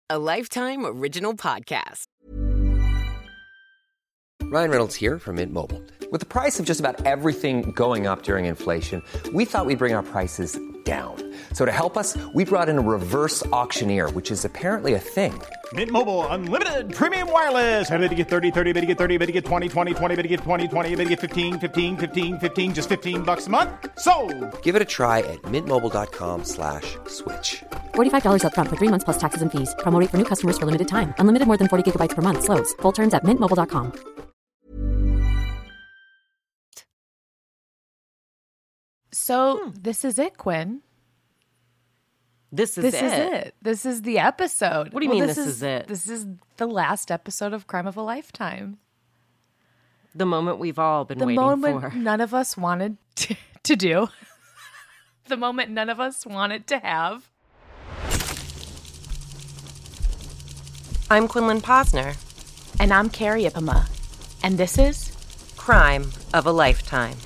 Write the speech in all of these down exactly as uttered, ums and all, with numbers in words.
a Lifetime original podcast. Ryan Reynolds here from Mint Mobile. With the price of just about everything going up during inflation, we thought we'd bring our prices down. So to help us, we brought in a reverse auctioneer, which is apparently a thing. Mint Mobile Unlimited Premium Wireless. How to get thirty, thirty, how to get thirty, how to get twenty, twenty, twenty, how to get twenty, twenty, how to get fifteen, fifteen, fifteen, fifteen, just fifteen bucks a month? Sold! Give it a try at mintmobile.com slash switch. forty-five dollars up front for three months plus taxes and fees. Promo rate for new customers for limited time. Unlimited more than forty gigabytes per month. Slows full terms at mint mobile dot com. So hmm. this is it, Quinn. This is this it. This is it. This is the episode. What do you well, mean this, this is, is it? This is the last episode of Crime of a Lifetime. The moment we've all been the waiting moment for. None of us wanted to, to do. The moment none of us wanted to have. I'm Quinlan Posner. And I'm Carrie Ipama. And this is Crime of a Lifetime.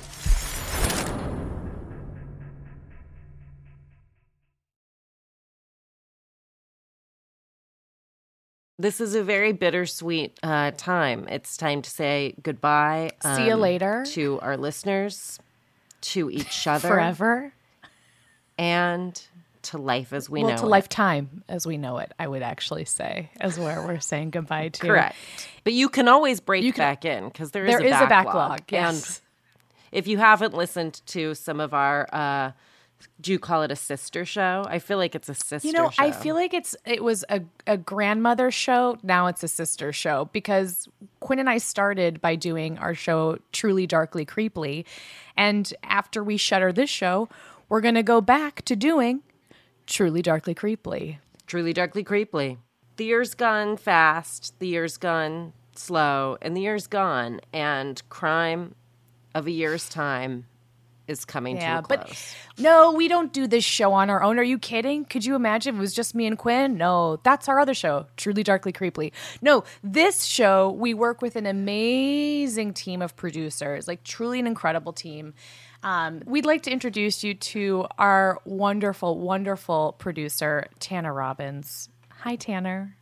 This is a very bittersweet uh, time. It's time to say goodbye. Um, See you later. To our listeners, to each other. Forever. And to life as we well, know to it. lifetime as we know it, I would actually say, as where we're saying goodbye to. Correct. But you can always break you can, back in because there is, there a, is backlog. a backlog. Yes. And if you haven't listened to some of our... Uh, do you call it a sister show? I feel like it's a sister show. You know, show. I feel like it's it was a, a grandmother show. Now it's a sister show because Quinn and I started by doing our show Truly Darkly Creeply. And after we shutter this show, we're going to go back to doing Truly Darkly Creeply. Truly Darkly Creeply. The year's gone fast. The year's gone slow. And the year's gone. And crime of a year's time is coming yeah, to a close. But no, we don't do this show on our own. Are you kidding? Could you imagine if it was just me and Quinn? No, that's our other show, Truly Darkly Creeply. No, this show, we work with an amazing team of producers, like truly an incredible team. Um, we'd like to introduce you to our wonderful, wonderful producer, Tanner Robbins. Hi, Tanner.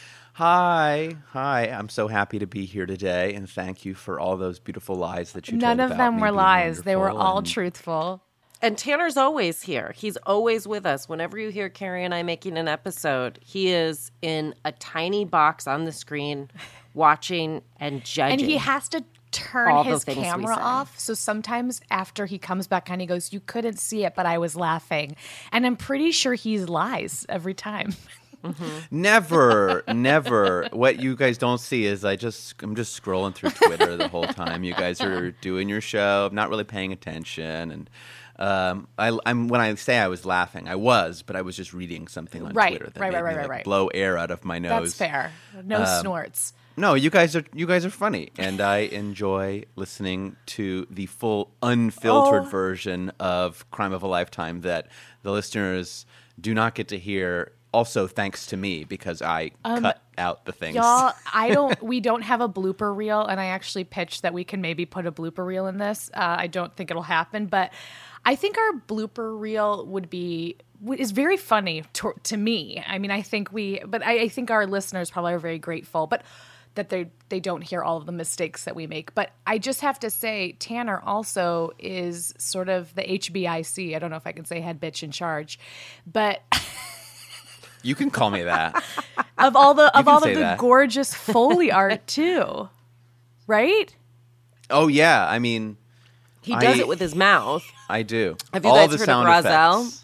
Hi. Hi. I'm so happy to be here today, and thank you for all those beautiful lies that you None told of about them me were being lies. They were wonderful all and... truthful. And Tanner's always here. He's always with us. Whenever you hear Carrie and I making an episode, he is in a tiny box on the screen watching and judging. And he has to turn all his the camera off. So sometimes after he comes back on, he goes, you couldn't see it, but I was laughing. And I'm pretty sure he lies every time. Mm-hmm. Never, never. What you guys don't see is I just I'm just scrolling through Twitter the whole time. You guys are doing your show. I'm not really paying attention, and um, I, I'm when I say I was laughing, I was, but I was just reading something on right, Twitter that right, made right, me right, like, right. blow air out of my nose. That's fair. No um, snorts. No, you guys are you guys are funny, and I enjoy listening to the full unfiltered oh. version of Crime of a Lifetime that the listeners do not get to hear. Also, thanks to me because I um, cut out the things. Y'all, I don't. We don't have a blooper reel, and I actually pitched that we can maybe put a blooper reel in this. Uh, I don't think it'll happen, but I think our blooper reel would be is very funny to, to me. I mean, I think we, but I, I think our listeners probably are very grateful, but that they they don't hear all of the mistakes that we make. But I just have to say, Tanner also is sort of the H B I C. I don't know if I can say head bitch in charge, but. You can call me that. Of all the of all of the that. gorgeous Foley art too, right? Oh yeah, I mean, he does I, it with his mouth. I do. Have you all guys the heard sound of Razel?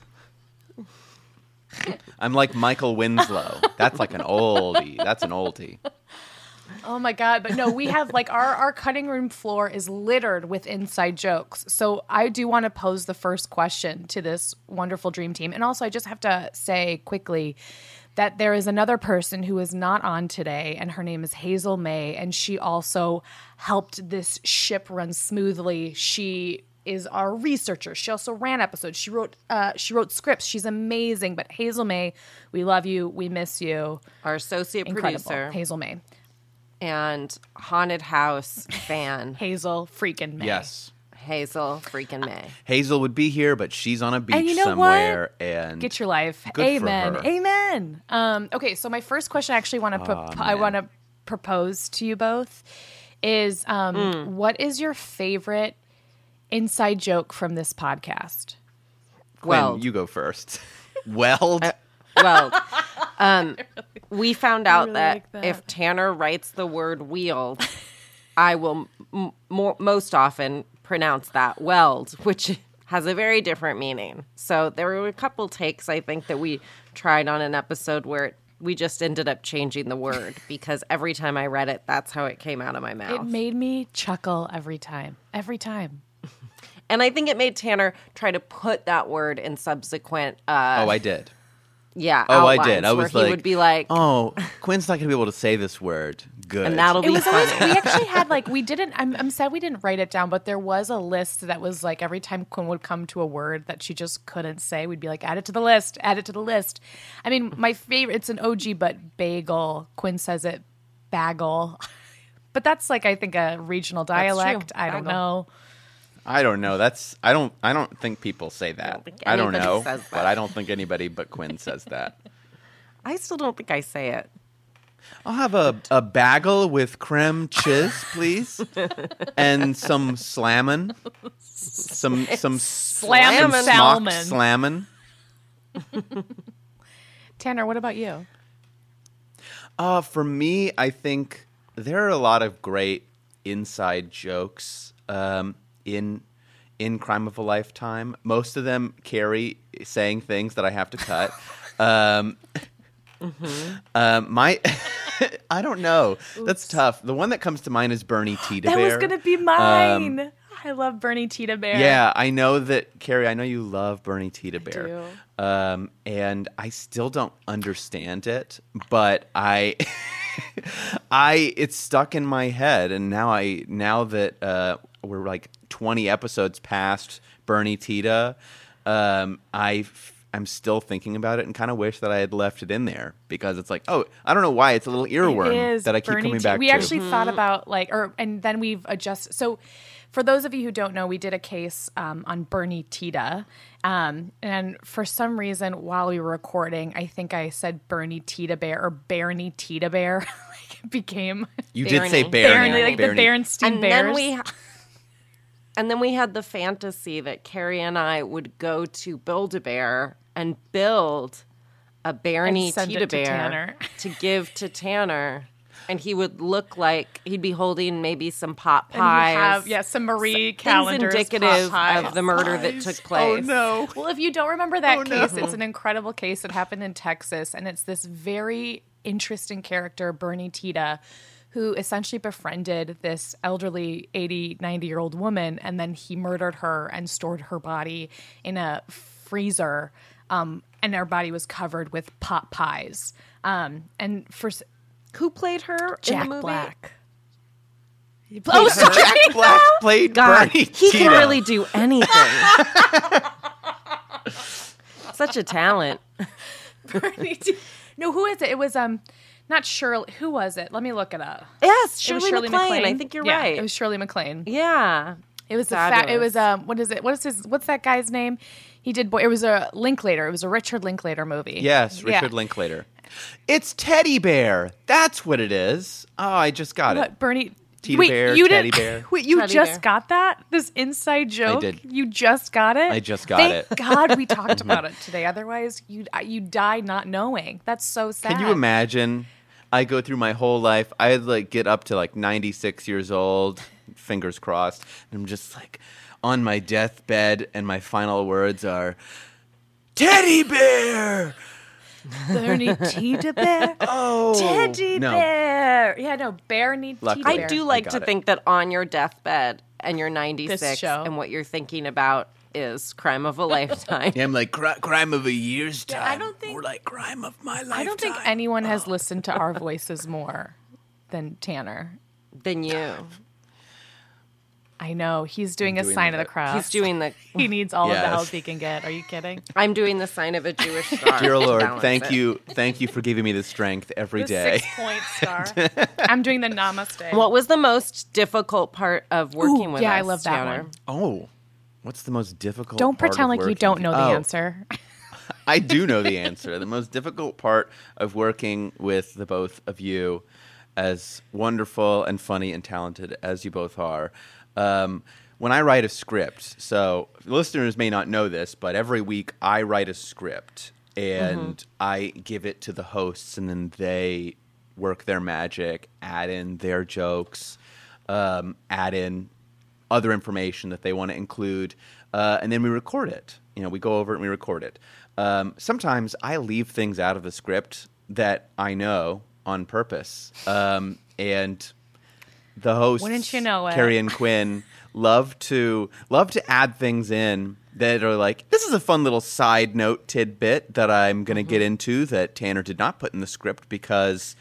Effects. I'm like Michael Winslow. That's like an oldie. That's an oldie. Oh my God. But no, we have like our, our cutting room floor is littered with inside jokes. So I do want to pose the first question to this wonderful dream team. And also I just have to say quickly that there is another person who is not on today, and her name is Hazel May. And she also helped this ship run smoothly. She is our researcher. She also ran episodes. She wrote uh, she wrote scripts. She's amazing. But Hazel May, we love you. We miss you. Our associate Incredible. producer. Hazel May. And haunted house fan. Hazel freaking May. Yes. Hazel freaking May. Hazel would be here, but she's on a beach And you know somewhere. what? And Get your life. Good for Amen. her. Amen. Um, okay, so my first question I actually want to pro- I want to propose to you both is um, Mm. what is your favorite inside joke from this podcast? Quinn, Well, you go first. Weld. well, um, we found out really that, like that. if Tanner writes the word "wield," I will m- more, most often pronounce that "weld," which has a very different meaning. So there were a couple takes, I think, that we tried on an episode where it, we just ended up changing the word because every time I read it, that's how it came out of my mouth. It made me chuckle every time. Every time. And I think it made Tanner try to put that word in subsequent, uh, oh, I did. yeah, Oh, I outlines did. I where was he like, would be like, oh, Quinn's not going to be able to say this word. Good. and that'll It be was always, funny. we actually had like, we didn't, I'm, I'm sad we didn't write it down, but there was a list that was like every time Quinn would come to a word that she just couldn't say, we'd be like, add it to the list, add it to the list. I mean, my favorite, it's an O G, but bagel. Quinn says it bagel. But that's like, I think, a regional That's true. dialect. I don't Bagel. know. I don't know. That's I don't I don't think people say that. think I don't anybody know, says but that. I don't think anybody but Quinn says that. I still don't think I say it. I'll have a, a bagel with creme cheese, please, and some slammin, some some Slammin' some salmon. smocked slammin. Tanner, what about you? Uh, for me, I think there are a lot of great inside jokes um, in in Crime of a Lifetime. Most of them carry saying things that I have to cut. um, Mm-hmm. um, my, I don't know. That's tough. The one that comes to mind is Bernie Tita That Bear. was going to be mine. I love Bernie Tita Bear. Yeah, I know that, Carrie, I know you love Bernie Tita Bear. do. Um, and I still don't understand it, but I I it's stuck in my head, and now I now that uh, we're like twenty episodes past Bernie Tita, um, I I'm still thinking about it and kind of wish that I had left it in there because it's like, oh, I don't know why it's a little earworm It is that I keep Bernie coming T- back we to. actually thought about like, or and then we've adjusted. So, for those of you who don't know, we did a case um, on Bernie Tita, um, and for some reason while we were recording, I think I said Bernie Tita Bear or Bernie Tita Bear. Like it became You did say Barney. Barney. Barney, like Barney. the Berenstein And Bears. then we, ha- and then we had the fantasy that Carrie and I would go to Build-A-Bear and build a Barney And send Tita it to Bear Tanner. to give to Tanner, and he would look like he'd be holding maybe some pot And pies. you have yeah some Marie things calendars, indicative pot pies. of the murder that took place. no. Well, if you don't remember that Oh, case, no. it's an incredible case that happened in Texas, and it's this very interesting character, Bernie Tita, who essentially befriended this elderly eighty, ninety-year-old woman, and then he murdered her and stored her body in a freezer, um, and her body was covered with pot pies. Um, and for s- Who played her Jack in the movie? Black. Oh, so Jack Black played God, Bernie he Tita. can really do anything. Such a talent. Bernie Tita. No, who is it? It was um, not Shirley. Who was it? Let me look it up. Yes, It was Shirley, MacLaine. I think you're Yeah, right. It was Shirley MacLaine. yeah. It was a fa- it Fabulous. was um what is it? What is his what's that guy's name? He did boy it was a Linklater. It was a Richard Linklater movie. Yes, Yeah. Richard Linklater. It's Teddy Bear. That's what it is. Oh, I just got it. What Bernie Tita wait, Bear, you Teddy did, Bear. Wait, you Teddy just Bear. got that? This inside joke? did. You just got it? I just got Thank it. God we talked about it today. Otherwise, you you die not knowing. That's so sad. Can you imagine? I go through my whole life. I like get up to like ninety-six years old, fingers crossed, and I'm just like on my deathbed, and my final words are, "Teddy Bear." Bernie Tita Bear? Oh, Teddy no. Bear. Yeah, no, Bernie Tita Luckily. Bear. I do I like got to it. think that on your deathbed and you're ninety-six show. and what you're thinking about is crime of a lifetime. Yeah, I'm like cri- crime of a year's time. I don't think- more like crime of my lifetime. I don't think anyone has listened to our voices more than Tanner. Than you. I know. He's doing I'm a doing sign of the- the cross. He's doing the. He needs all of the Yes. help he can get. Are you kidding? I'm doing the sign of a Jewish star. Dear to Lord, balance thank it. you, thank you for giving me the strength every The day. six-point star. I'm doing the namaste. What was the most difficult part of working Ooh, with yeah, us? I love that Tanner? one. Oh, what's the most difficult? Don't part pretend of like you working- don't know the Oh, answer. I do know the answer. The most difficult part of working with the both of you, as wonderful and funny and talented as you both are, um, when I write a script. So listeners may not know this, but every week I write a script and Mm-hmm. I give it to the hosts, and then they work their magic, add in their jokes, um, add in other information that they want to include, uh, and then we record it. You know, we go over it and we record it. Um, sometimes I leave things out of the script that I know on purpose, um, and the hosts, Wouldn't you know it? Carrie and Quinn, love to love to add things in that are like, this is a fun little side note tidbit that I'm going to Mm-hmm. get into that Tanner did not put in the script because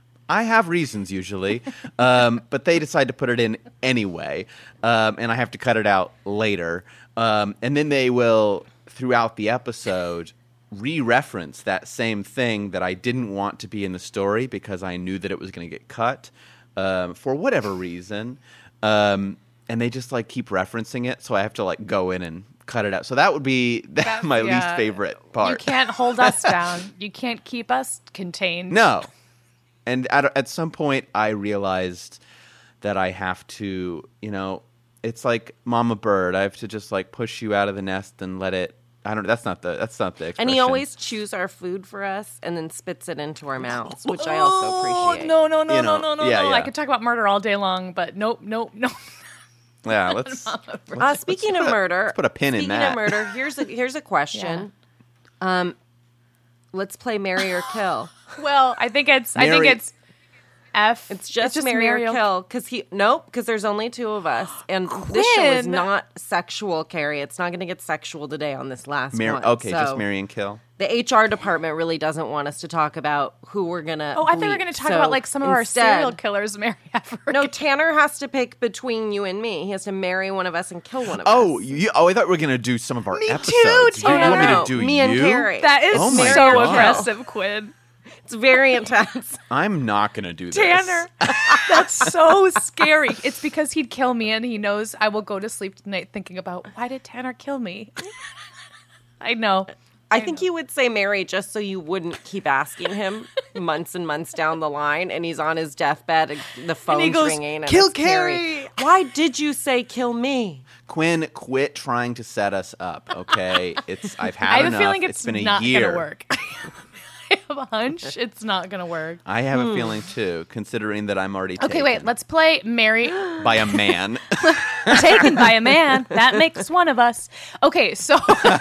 I have reasons usually, um, but they decide to put it in anyway, um, and I have to cut it out later. Um, and then they will, throughout the episode, re-reference that same thing that I didn't want to be in the story because I knew that it was going to get cut um, for whatever reason. Um, and they just like keep referencing it, so I have to like go in and cut it out. So that would be That's- my yeah. least favorite part. You can't hold us down. You can't keep us contained. No. And at, at some point, I realized that I have to, you know, it's like Mama Bird. I have to just like push you out of the nest and let it. I don't. That's not the. That's not the expression. And he always chews our food for us and then spits it into our mouths, which I also appreciate. Oh, no, no, no, You no, know, no, no, yeah, no. yeah. I could talk about murder all day long, but nope, nope, nope. Yeah. Let's. Uh, speaking of put a- murder, let's put a pin in speaking that. of murder, here's a here's a question. Um, let's play Marry or Kill. Well, I think it's. I Mary- think it's F. It's just, Marry or Mariel- Kill because he nope because there's only two of us and this show is Quinn! not sexual, Carrie. It's not going to get sexual today on this last Mar- one. okay, So just marry and kill. The H R department really doesn't want us to talk about who we're gonna. Oh, I thought we were bleep. going to talk So about like some of our instead- serial killers, Mary Everett. No, Tanner has to pick between you and me. He has to marry one of us and kill one of Oh, us. you, oh! I thought we were gonna do some of our Me too, episodes. Tanner. You, you want me No, to do me you? and Carrie. that is Oh my so God. aggressive, Quinn. It's very intense. I'm not gonna do this. Tanner, that's so scary. It's because he'd kill me, and he knows I will go to sleep tonight thinking about why did Tanner kill me. I know. I think he would say Mary just so you wouldn't keep asking him months and months down the line, and he's on his deathbed, and the phone's he goes, ringing. And "Kill it's Carrie. Carrie." Why did you say kill me? Quinn, quit trying to set us up. Okay, it's I've had I have enough. a feeling it's, been a not year. gonna work. I have a hunch it's not gonna work. I have a feeling too, considering that I'm already Okay, taken wait. Let's play Mary. by a man. Taken by a man. That makes one of us. Okay, so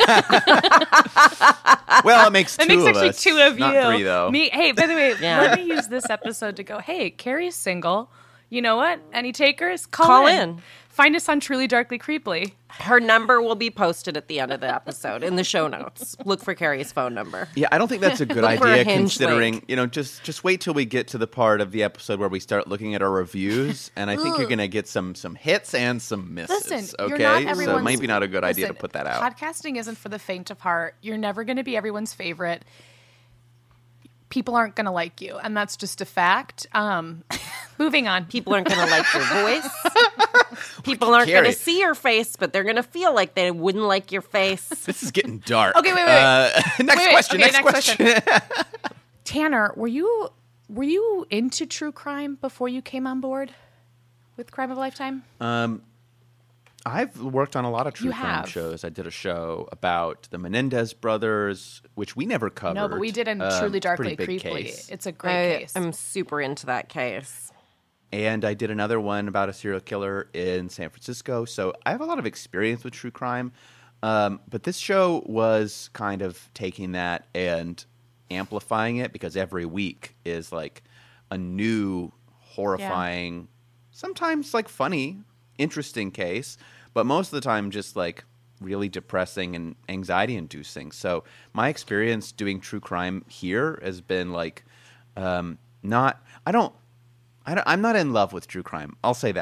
Well, it makes two that makes of actually us. two of Not you. three though. Me. Hey, by the way, Yeah. let me use this episode to go. Hey, Carrie's single. You know what? Any takers? Call, Call in. in. Find us on Truly Darkly Creeply. Her number will be posted at the end of the episode in the show notes. Look for Carrie's phone number. Yeah, I don't think that's a good Look for a idea. Hinge Considering, link. you know, just just wait till we get to the part of the episode where we start looking at our reviews, and I think you're gonna get some some hits and some misses. Listen, okay, you're not so everyone's. maybe not a good idea to Listen, put that out. Podcasting isn't for the faint of heart. You're never going to be everyone's favorite. People aren't going to like you, and that's just a fact. Um, moving on. People aren't going to like your voice. People aren't going Carrie. to see your face, but they're going to feel like they wouldn't like your face. This is getting dark. Okay, wait, wait, wait. Uh, next Wait, wait, question. okay, next, next question. Tanner, were you were you into true crime before you came on board with Crime of a Lifetime? I've worked on a lot of true You crime have. shows. I did a show about the Menendez brothers, which we never covered. No, but we did in Um, Truly it's a pretty Darkly big Creeply. case. It's a great I case. am super into that case. And I did another one about a serial killer in San Francisco. So I have a lot of experience with true crime. Um, but this show was kind of taking that and amplifying it because every week is like a new, horrifying, sometimes like funny, interesting case. But most of the time just like really depressing and anxiety inducing. So my experience doing true crime here has been like um, not – I don't – I don't, I'm not in love with true crime. I'll say that.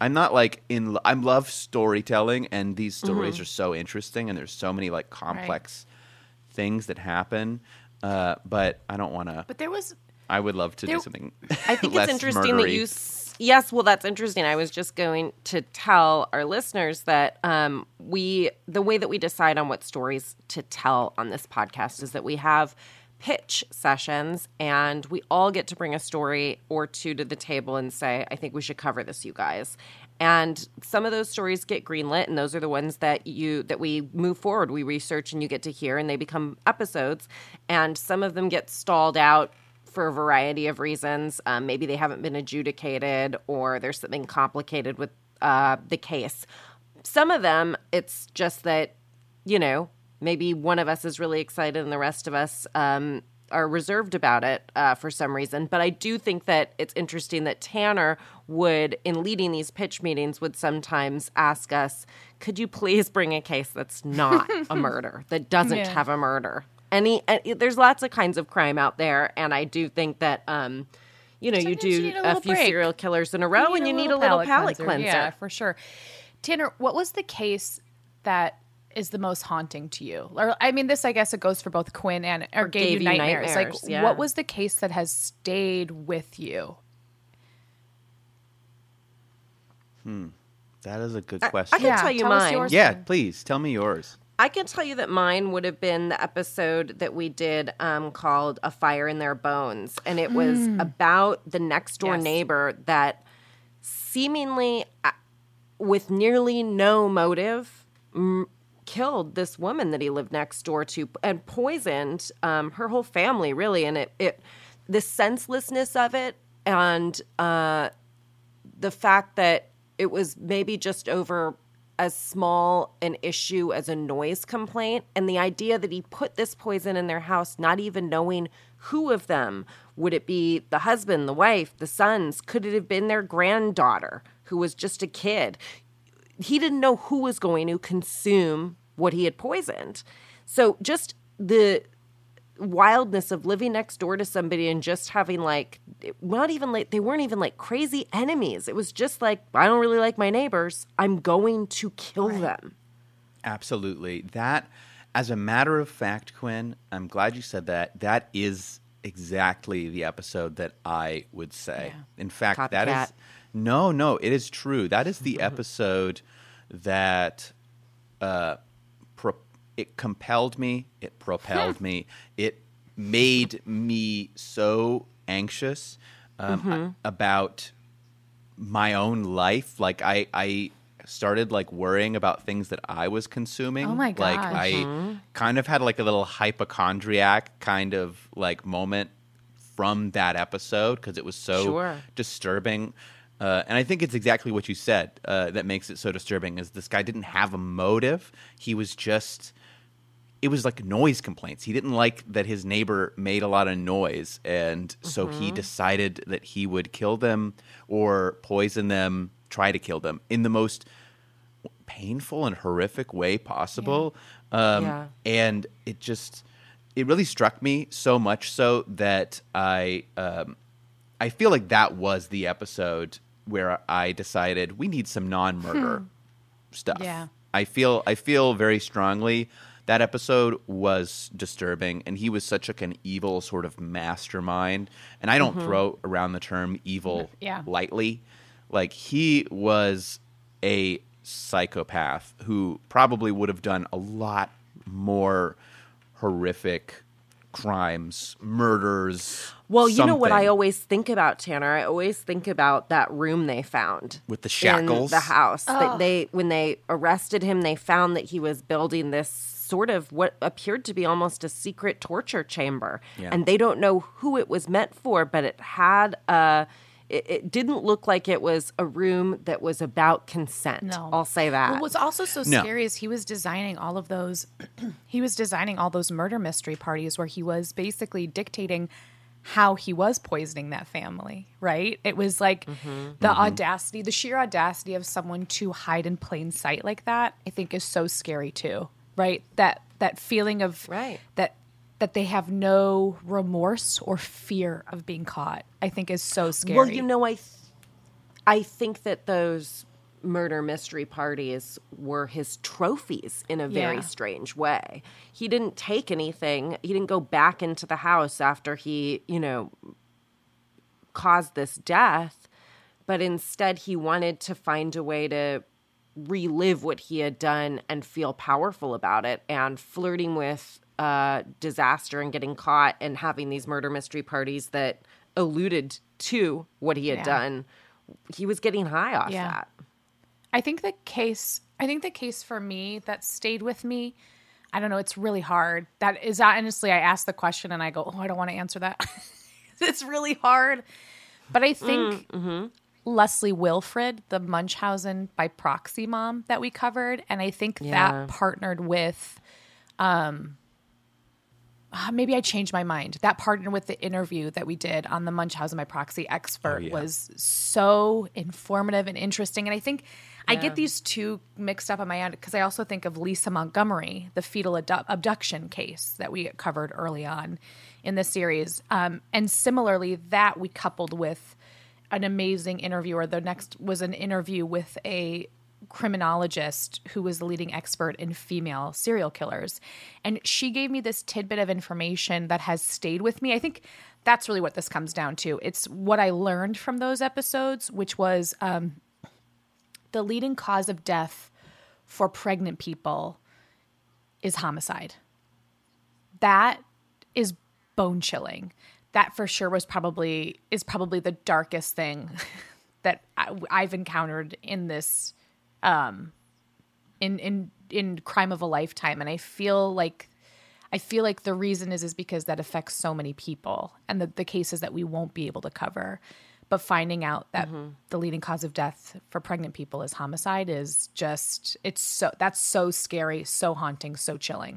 I'm not like in. I love storytelling, and these stories Mm-hmm. are so interesting, and there's so many like complex things that happen. Uh, but I don't want to. But there was I would love to there- do something. I think less it's interesting that murdery. you. s- Yes, well, that's interesting. I was just going to tell our listeners that um, we, the way that we decide on what stories to tell on this podcast is that we have pitch sessions, and we all get to bring a story or two to the table and say, I think we should cover this, you guys. And some of those stories get greenlit, and those are the ones that you that we move forward. We research, and you get to hear, and they become episodes. And some of them get stalled out for a variety of reasons. Um, maybe they haven't been adjudicated, or there's something complicated with uh, the case. Some of them, it's just that, you know, maybe one of us is really excited and the rest of us um, are reserved about it uh, for some reason. But I do think that it's interesting that Tanner would, in leading these pitch meetings, would sometimes ask us, could you please bring a case that's not a murder, that doesn't Yeah. have a murder? Any, uh, there's lots of kinds of crime out there, and I do think that, um, you know, Sometimes you you do need a a, little few break. serial killers in a row, and you need a little palate cleanser. Yeah, for sure. Tanner, what was the case that is the most haunting to you? Or I mean, this I guess it goes for both Quinn and or, gave, gave you you nightmares. nightmares, Like, yeah. what was the case that has stayed with you? That is a good I question. can tell you tell us mine. yours. yeah, please tell me yours. I can tell you that mine would have been the episode that we did um, called A Fire in Their Bones. And it was about the next door Yes. neighbor that seemingly, uh, with nearly no motive, m- killed this woman that he lived next door to and poisoned um, her whole family, really. And it, it the senselessness of it and uh, the fact that it was maybe just over as small an issue as a noise complaint, and the idea that he put this poison in their house, not even knowing who of them. Would it be the husband, the wife, the sons? Could it have been their granddaughter who was just a kid? He didn't know who was going to consume what he had poisoned. So just the wildness of living next door to somebody and just having like, not even like, they weren't even like crazy enemies. It was just like, I don't really like my neighbors. I'm going to kill them. Absolutely. That, as a matter of fact, Quinn, I'm glad you said that. That is exactly the episode that I would say. In fact, that Copycat. is no, no, it is true. That is the episode that uh, pro- it compelled me, it propelled me, it made me so anxious um, a- about my own life. Like I, I started like worrying about things that I was consuming. Oh, my Like gosh. I kind of had like a little hypochondriac kind of like moment from that episode because it was so Sure. disturbing. Uh, and I think it's exactly what you said uh, that makes it so disturbing is this guy didn't have a motive. He was just – it was like noise complaints. He didn't like that his neighbor made a lot of noise, and so he decided that he would kill them or poison them, try to kill them in the most painful and horrific way possible. Um, Yeah. And it just – it really struck me so much so that I um, – I feel like that was the episode where I decided we need some non-murder stuff. Yeah. I feel I feel very strongly that episode was disturbing, and he was such like an evil sort of mastermind. And I don't throw around the term evil Yeah. lightly. Like he was a psychopath who probably would have done a lot more horrific crimes, murders. Well, you know what I something. always think about, Tanner? I always think about that room they found With the shackles? in the house. That they when they arrested him, they found that he was building this sort of what appeared to be almost a secret torture chamber, Yeah. and they don't know who it was meant for, but it had a. It, it didn't look like it was a room that was about consent. No. I'll say that. What was also so No. scary is he was designing all of those he was designing all those murder mystery parties where he was basically dictating how he was poisoning that family, right? It was like the audacity, the sheer audacity of someone to hide in plain sight like that, I think is so scary too, right? That that feeling of Right. that that they have no remorse or fear of being caught, I think is so scary. Well, you know, I, th- I think that those murder mystery parties were his trophies in a very Yeah. strange way. He didn't take anything. He didn't go back into the house after he, you know, caused this death, but instead he wanted to find a way to relive what he had done and feel powerful about it. And flirting with uh, disaster and getting caught and having these murder mystery parties that alluded to what he had Yeah. done, he was getting high off Yeah. that. I think the case, I think the case for me that stayed with me, I don't know, it's really hard. That is honestly, I asked the question and I go, oh, I don't want to answer that. It's really hard. But I think mm-hmm. Leslie Wilfred, the Munchausen by proxy mom that we covered, and I think Yeah. that partnered with, um, uh, maybe I changed my mind. That partnered with the interview that we did on the Munchausen by proxy expert Oh, yeah. was so informative and interesting. And I think I get these two mixed up on my end because I also think of Lisa Montgomery, the fetal abdu- abduction case that we covered early on in the series. Um, and similarly, that we coupled with an amazing interviewer. The next was an interview with a criminologist who was the leading expert in female serial killers. And she gave me this tidbit of information that has stayed with me. I think that's really what this comes down to. It's what I learned from those episodes, which was um, the leading cause of death for pregnant people is homicide. That is bone chilling. That for sure was probably is probably the darkest thing that I, I've encountered in this, um, in in in crime of a lifetime. And I feel like I feel like the reason is is because that affects so many people and the, the cases that we won't be able to cover. But finding out that Mm-hmm. the leading cause of death for pregnant people is homicide is just it's so that's so scary, so haunting, so chilling.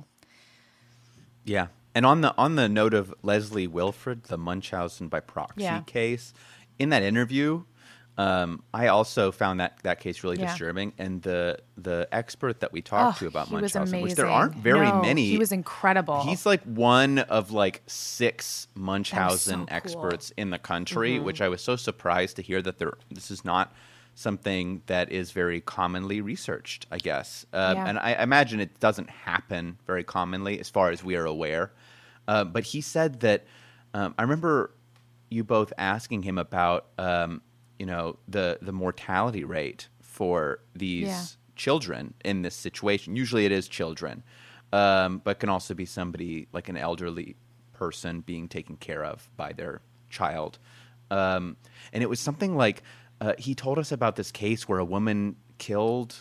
Yeah. And on the on the note of Leslie Wilfred, the Munchausen by proxy Yeah. case, in that interview, um, I also found that, that case really Yeah. disturbing. And the the expert that we talked Oh, to about he was Munchausen, which there amazing. aren't very No, many. he was incredible. He's like one of like six Munchausen cool. experts in the country, Mm-hmm. which I was so surprised to hear that there. This is not something that is very commonly researched, I guess. Uh, Yeah. And I imagine it doesn't happen very commonly as far as we are aware. Uh, but he said that um, I remember you both asking him about um, you know the the mortality rate for these Yeah. children in this situation. Usually it is children, um, but can also be somebody like an elderly person being taken care of by their child. Um, and it was something like uh, he told us about this case where a woman killed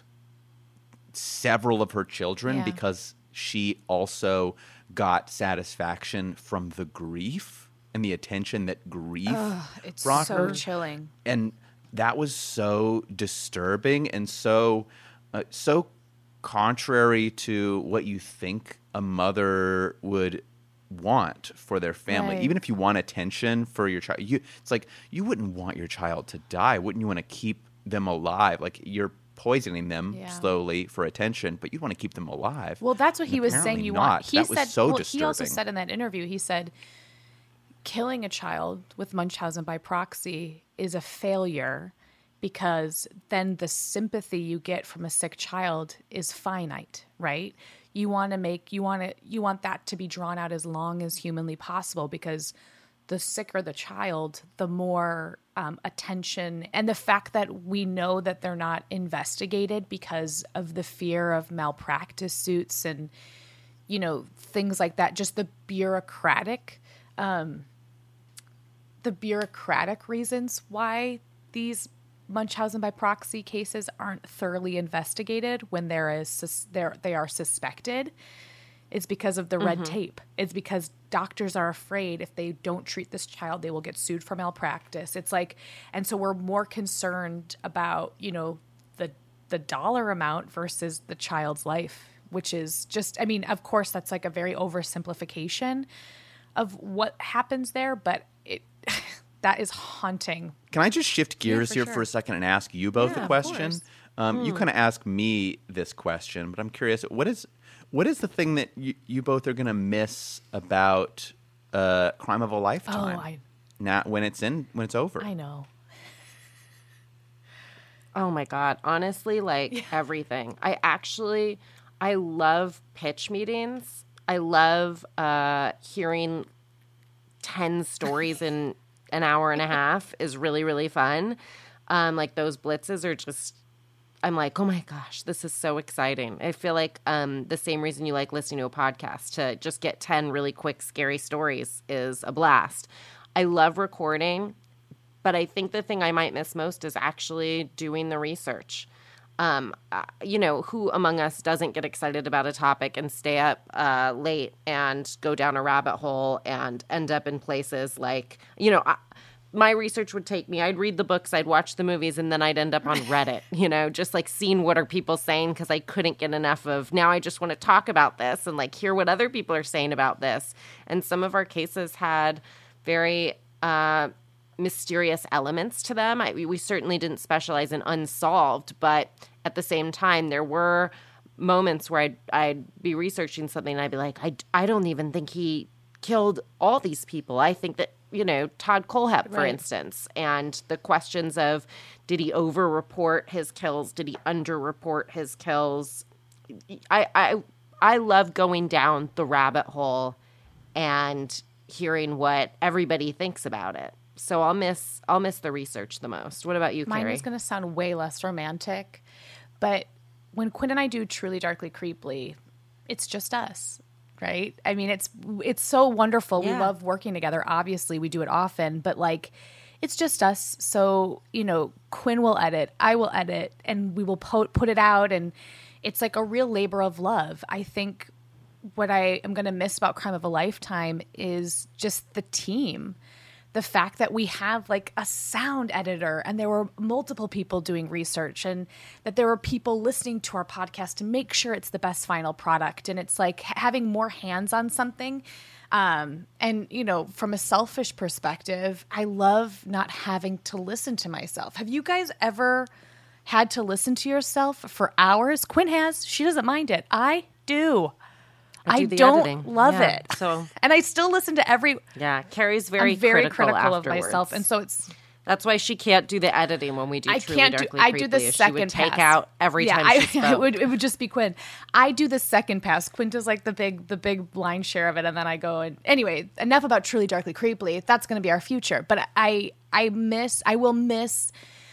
several of her children Yeah. because she also got satisfaction from the grief and the attention that grief It's brought so her. chilling. And that was so disturbing and so uh, so contrary to what you think a mother would want for their family. Right. Even if you want attention for your child, you it's like you wouldn't want your child to die. Wouldn't you want to keep them alive? Like you're poisoning them Yeah. slowly for attention, but you'd want to keep them alive. Well, that's what And he was apparently saying. You not. want. He that was said. so well, disturbing. he also said in that interview. He said, killing a child with Munchausen by proxy is a failure because then the sympathy you get from a sick child is finite, right? You want to make you want to you want that to be drawn out as long as humanly possible because the sicker the child, the more um, attention and the fact that we know that they're not investigated because of the fear of malpractice suits and, you know, things like that, just the bureaucratic, um, the bureaucratic reasons why these Munchausen by proxy cases aren't thoroughly investigated when there is sus- they're, they are suspected. It's because of the red tape. It's because doctors are afraid if they don't treat this child, they will get sued for malpractice. It's like, and so we're more concerned about, you know, the the dollar amount versus the child's life, which is just, I mean, of course, that's like a very oversimplification of what happens there, but it that is haunting. Can I just shift gears for here sure. for a second and ask you both Yeah, a of question? course. Um, You kind of ask me this question, but I'm curious. What is what is the thing that you, you both are going to miss about uh, Crime of a Lifetime? Oh, I- now when it's in when it's over. I know. Oh my God. Honestly, like yeah. everything. I actually, I love pitch meetings. I love uh, hearing ten stories in an hour and a half is really, really fun. Um, like those blitzes are just, I'm like, oh my gosh, this is so exciting. I feel like um, the same reason you like listening to a podcast, to just get ten really quick, scary stories is a blast. I love recording. But I think the thing I might miss most is actually doing the research. Um, uh, you know, who among us doesn't get excited about a topic and stay up uh, late and go down a rabbit hole and end up in places like, you know, I, my research would take me, I'd read the books, I'd watch the movies, and then I'd end up on Reddit, you know, just like seeing what are people saying because I couldn't get enough of, now I just want to talk about this and like hear what other people are saying about this. And some of our cases had very uh, mysterious elements to them. I, we certainly didn't specialize in unsolved, but at the same time, there were moments where I'd, I'd be researching something and I'd be like, I, I don't even think he killed all these people. I think that, you know, Todd Kohlhepp, for right. instance, and the questions of did he over-report his kills? Did he under-report his kills? I, I, I love going down the rabbit hole and hearing what everybody thinks about it. So I'll miss I'll miss the research the most. What about you, Mine Carrie? is going to sound way less romantic, but when Quinn and I do Truly Darkly Creeply, it's just us, right? I mean, it's it's so wonderful. Yeah. We love working together. Obviously, we do it often, but like, it's just us. So, you know, Quinn will edit, I will edit, and we will po- put it out, and it's like a real labor of love. I think what I am going to miss about Crime of a Lifetime is just the team. The fact that we have like a sound editor and there were multiple people doing research and that there were people listening to our podcast to make sure it's the best final product. And it's like having more hands on something. Um, and, you know, from a selfish perspective, I love not having to listen to myself. Have you guys ever had to listen to yourself for hours? Quinn has. She doesn't mind it. I do. I, do I the don't editing. love yeah, it. So and I still listen to every. Yeah, Carrie's very, I'm very critical, critical of afterwards. myself, and so it's. That's why she can't do the editing when we do I Truly can't do. Darkly I Creeply. do the She second would take pass. out every yeah, time I, she spoke. It would, it would just be Quinn. I do the second pass. Quinn does like the big, the big line share of it, and then I go and anyway. Enough about Truly Darkly Creeply. That's going to be our future. But I, I miss. I will miss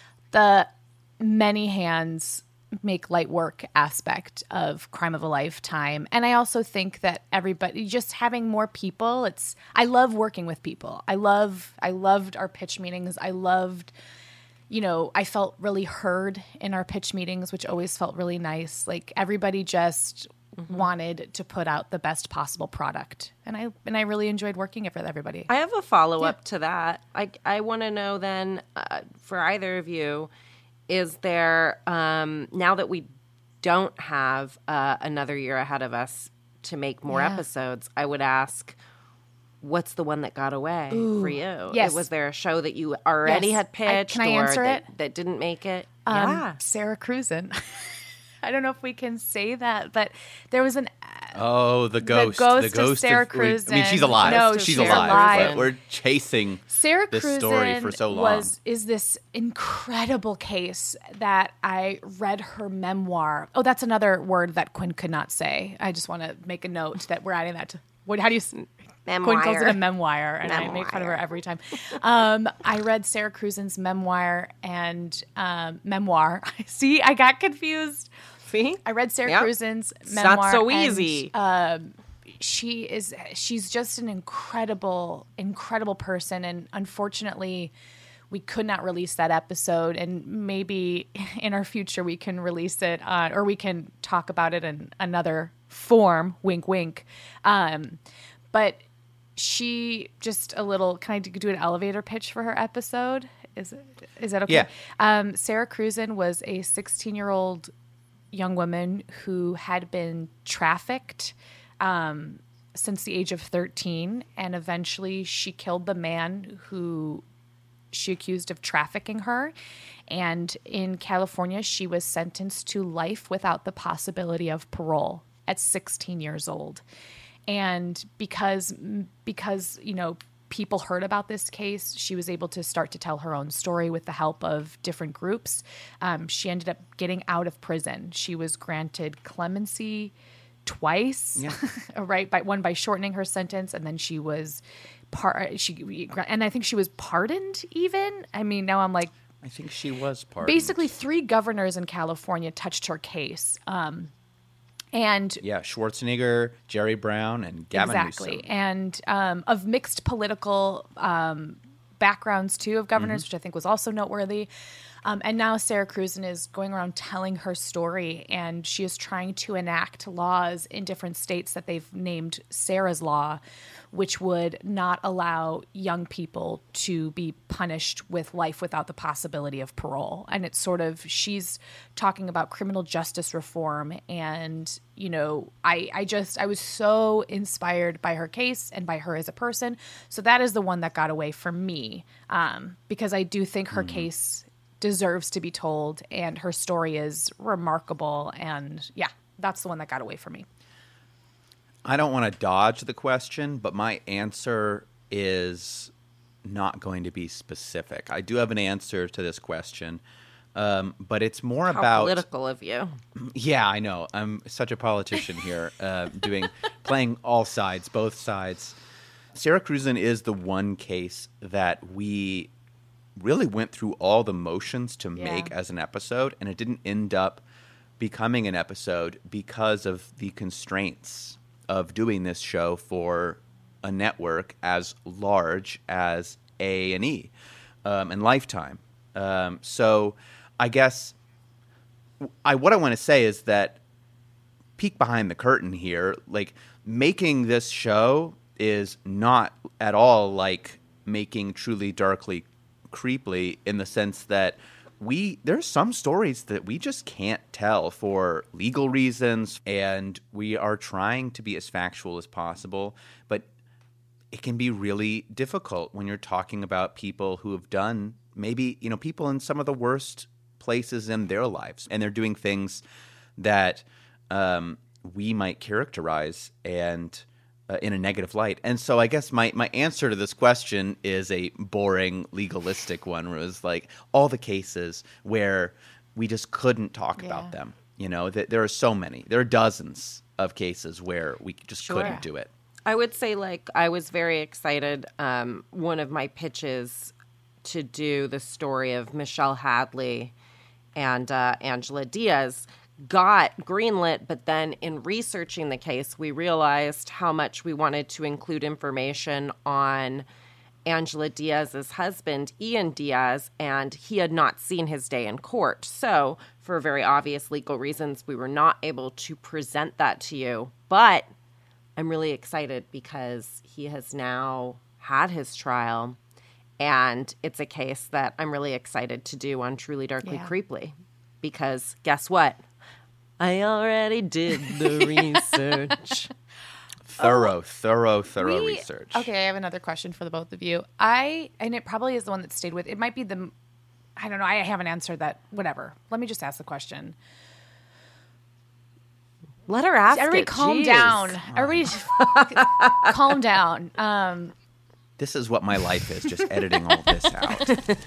the many hands make light work aspect of Crime of a Lifetime. And I also think that everybody just having more people, it's I love working with people. I love I loved our pitch meetings. I loved, you know, I felt really heard in our pitch meetings, which always felt really nice. Like everybody just mm-hmm. wanted to put out the best possible product. And I and I really enjoyed working with everybody. I have a follow-up yeah. to that. I I want to know then uh, for either of you, is there, um, now that we don't have uh, another year ahead of us to make more yeah. episodes, I would ask, what's the one that got away Ooh, for you? yes. Was there a show that you already Yes. had pitched I, can I or answer that, it? that didn't make it? Um, yeah. Sarah Cruzen. I don't know if we can say that, but there was an Oh, the ghost. The ghost, the ghost of Sarah of, I Cruzen. mean, she's alive. No, she's she's alive. alive. But we're chasing Sarah this Cruzen story for so long. Was, is this incredible case that I read her memoir. Oh, that's another word that Quinn could not say. I just want to make a note that we're adding that to what? How do you? Memoir. Quinn calls it a memoir, and Memoir. I make fun of her every time. Um, I read Sarah Cruzen's memoir and um, memoir. See, I got confused. See? I read Sarah Yep. Cruzen's It's memoir. not so and, easy. um, she is. She's just an incredible, incredible person, and unfortunately, we could not release that episode. And maybe in our future we can release it, uh, or we can talk about it in another form. Wink, wink. Um, but she just a little. Can I do an elevator pitch for her episode? Is it? Is that okay? Yeah. Um, Sarah Cruzen was a sixteen-year-old young woman who had been trafficked um, since the age of thirteen, and eventually she killed the man who she accused of trafficking her. And in California, she was sentenced to life without the possibility of parole at sixteen years old. And because, because you know, people heard about this case, she was able to start to tell her own story with the help of different groups. Um, she ended up getting out of prison. She was granted clemency twice, Yeah. right? By one by shortening her sentence, and then she was par- she and I think she was pardoned even. I mean, now I'm like, I think she was pardoned. basically three governors in California touched her case. Um, and Yeah, Schwarzenegger, Jerry Brown, and Gavin exactly. Newsom. And um, of mixed political um, backgrounds, too, of governors, Mm-hmm. which I think was also noteworthy. Um, and now Sarah Cruzen is going around telling her story, and she is trying to enact laws in different states that they've named Sarah's Law, which would not allow young people to be punished with life without the possibility of parole. And it's sort of, she's talking about criminal justice reform. And, you know, I, I just, I was so inspired by her case and by her as a person. So that is the one that got away from me, um, because I do think her mm. case deserves to be told, and her story is remarkable. And yeah, that's the one that got away from me. I don't want to dodge the question, but my answer is not going to be specific. I do have an answer to this question, um, but it's more How about political of you. Yeah, I know. I'm such a politician here, uh, doing playing all sides, both sides. Sarah Cruzen is the one case that we really went through all the motions to Yeah. make as an episode, and it didn't end up becoming an episode because of the constraints of doing this show for a network as large as A and E um, and Lifetime. Um, so I guess I what I want to say is that peek behind the curtain here, like making this show is not at all like making Truly Darkly Creeply, in the sense that we there's some stories that we just can't tell for legal reasons, and we are trying to be as factual as possible, but it can be really difficult when you're talking about people who have done maybe, you know, people in some of the worst places in their lives, and they're doing things that um, we might characterize and Uh, in a negative light. And so I guess my, my answer to this question is a boring legalistic one, where it was like all the cases where we just couldn't talk Yeah. about them. You know, that there are so many. There are dozens of cases where we just Sure. couldn't do it. I would say, like, I was very excited. Um, one of my pitches to do the story of Michelle Hadley and uh, Angela Diaz got greenlit, but then in researching the case, we realized how much we wanted to include information on Angela Diaz's husband, Ian Diaz, and he had not seen his day in court. So, for very obvious legal reasons, we were not able to present that to you. But I'm really excited because he has now had his trial, and it's a case that I'm really excited to do on Truly Darkly Yeah. Creeply. Because guess what? I already did the research. Thorough, thorough, thorough We- research. Okay, I have another question for the both of you. I and it probably is the one that stayed with. It might be the. I don't know. I haven't answered that. Whatever. Let me just ask the question. Let her ask Everybody, it. calm Jeez. down. Everybody, calm down. Um, This is what my life is, just editing all this out.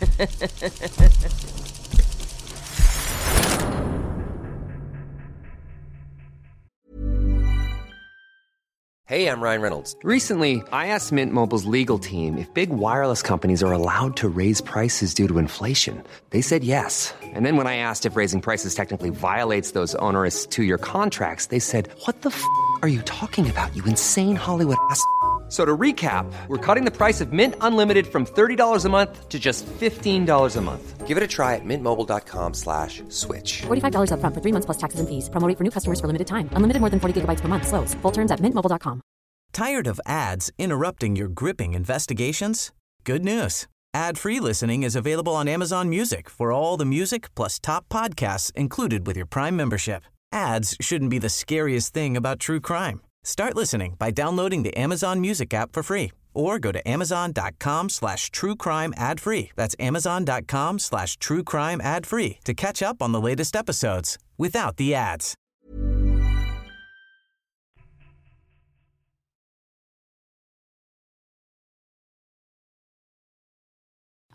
Hey, I'm Ryan Reynolds. Recently, I asked Mint Mobile's legal team if big wireless companies are allowed to raise prices due to inflation. They said yes. And then when I asked if raising prices technically violates those onerous two-year contracts, they said, "What the f*** are you talking about, you insane Hollywood ass?" So to recap, we're cutting the price of Mint Unlimited from thirty dollars a month to just fifteen dollars a month. Give it a try at mintmobile.com slash switch. forty-five dollars up front for three months plus taxes and fees. Promo rate for new customers for limited time. Unlimited more than forty gigabytes per month. Slows full terms at mint mobile dot com. Tired of ads interrupting your gripping investigations? Good news. Ad-free listening is available on Amazon Music for all the music plus top podcasts included with your Prime membership. Ads shouldn't be the scariest thing about true crime. Start listening by downloading the Amazon Music app for free or go to amazon.com slash true crime ad free. That's amazon.com slash true crime ad free to catch up on the latest episodes without the ads.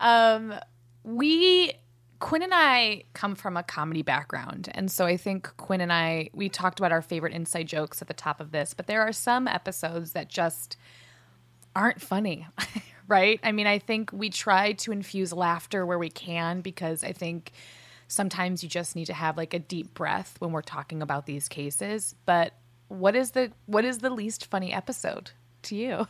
Um, we, Quinn and I come from a comedy background. And so I think Quinn and I, we talked about our favorite inside jokes at the top of this, but there are some episodes that just aren't funny, right? I mean, I think we try to infuse laughter where we can because I think sometimes you just need to have like a deep breath when we're talking about these cases. But what is the what is the least funny episode to you?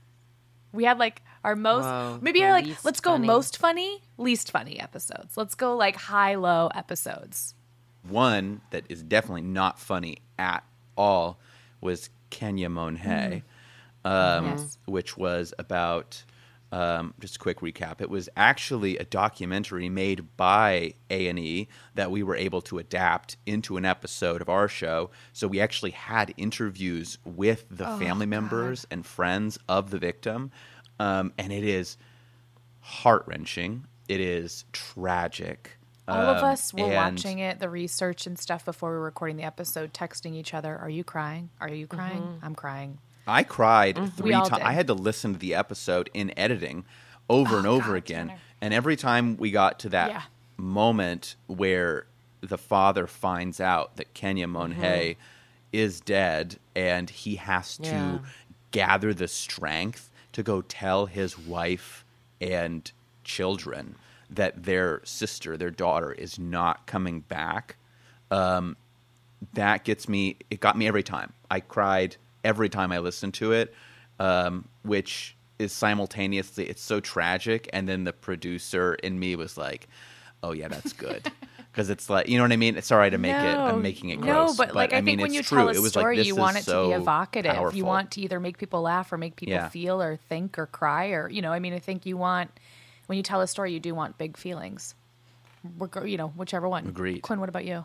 We had like our most Whoa, maybe the our like least let's go funny. most funny, least funny episodes. Let's go like high low episodes. One that is definitely not funny at all was Kenya Monhey, um, Yes. which was about, um, just a quick recap, it was actually a documentary made by A and E that we were able to adapt into an episode of our show. So we actually had interviews with the family members and friends of the victim, um, and it is heart-wrenching. It is tragic. All of Um, us were and- watching it, the research and stuff before we were recording the episode, texting each other, "Are you crying? Are you crying? I'm crying." I cried We three all times. did. I had to listen to the episode in editing over and over God, again. Tanner. And every time we got to that Yeah. moment where the father finds out that Kenya Monhey is dead and he has to Yeah. gather the strength to go tell his wife and children that their sister, their daughter, is not coming back, um, that gets me, it got me every time. I cried every time I listened to it, um, which is simultaneously, it's so tragic. And then the producer in me was like, oh yeah, that's good. Because it's like, you know what I mean? It's all right to make it, No, I'm making it no, gross. but like I, mean, think when it's you true. tell a It was like, story, this you is want it to so be evocative. powerful. You want to either make people laugh or make people Yeah. feel or think or cry or you know. I mean, I think you want when you tell a story, you do want big feelings. Reg- You know, whichever one. Agreed. Quinn, what about you?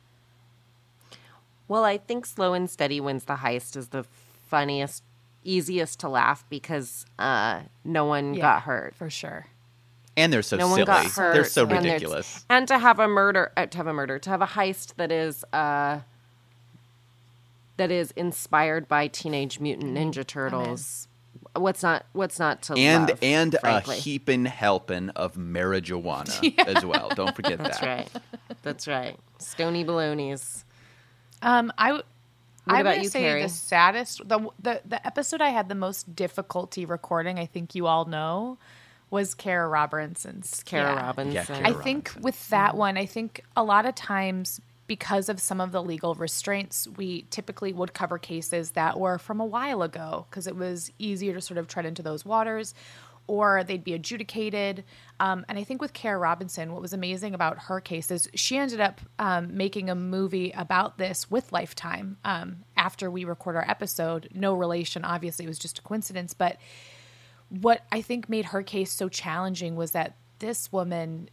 Well, I think Slow and Steady Wins the Heist is the funniest, easiest to laugh because uh, no one Yeah, got hurt. for sure. And they're so No silly. one got hurt. They're so and it's- ridiculous. And to have a murder, uh, to have a murder, to have a heist that is uh, that is inspired by Teenage Mutant Ninja Turtles. What's not? What's not to And love? and frankly. a heaping helping of marijuana as well. Don't forget That's that. right. That's right. Stony balonies. Um, I w- What I about would you, say Carrie? the saddest, the, the the episode I had the most difficulty recording. I think you all know, was Kara Robinson's. Kara Yeah. Robinson. Yeah, Kara I think with that one, I think a lot of times because of some of the legal restraints, we typically would cover cases that were from a while ago because it was easier to sort of tread into those waters, or they'd be adjudicated. Um, and I think with Kara Robinson, what was amazing about her case is she ended up um, making a movie about this with Lifetime um, after we record our episode. No relation, obviously, it was just a coincidence. But what I think made her case so challenging was that this woman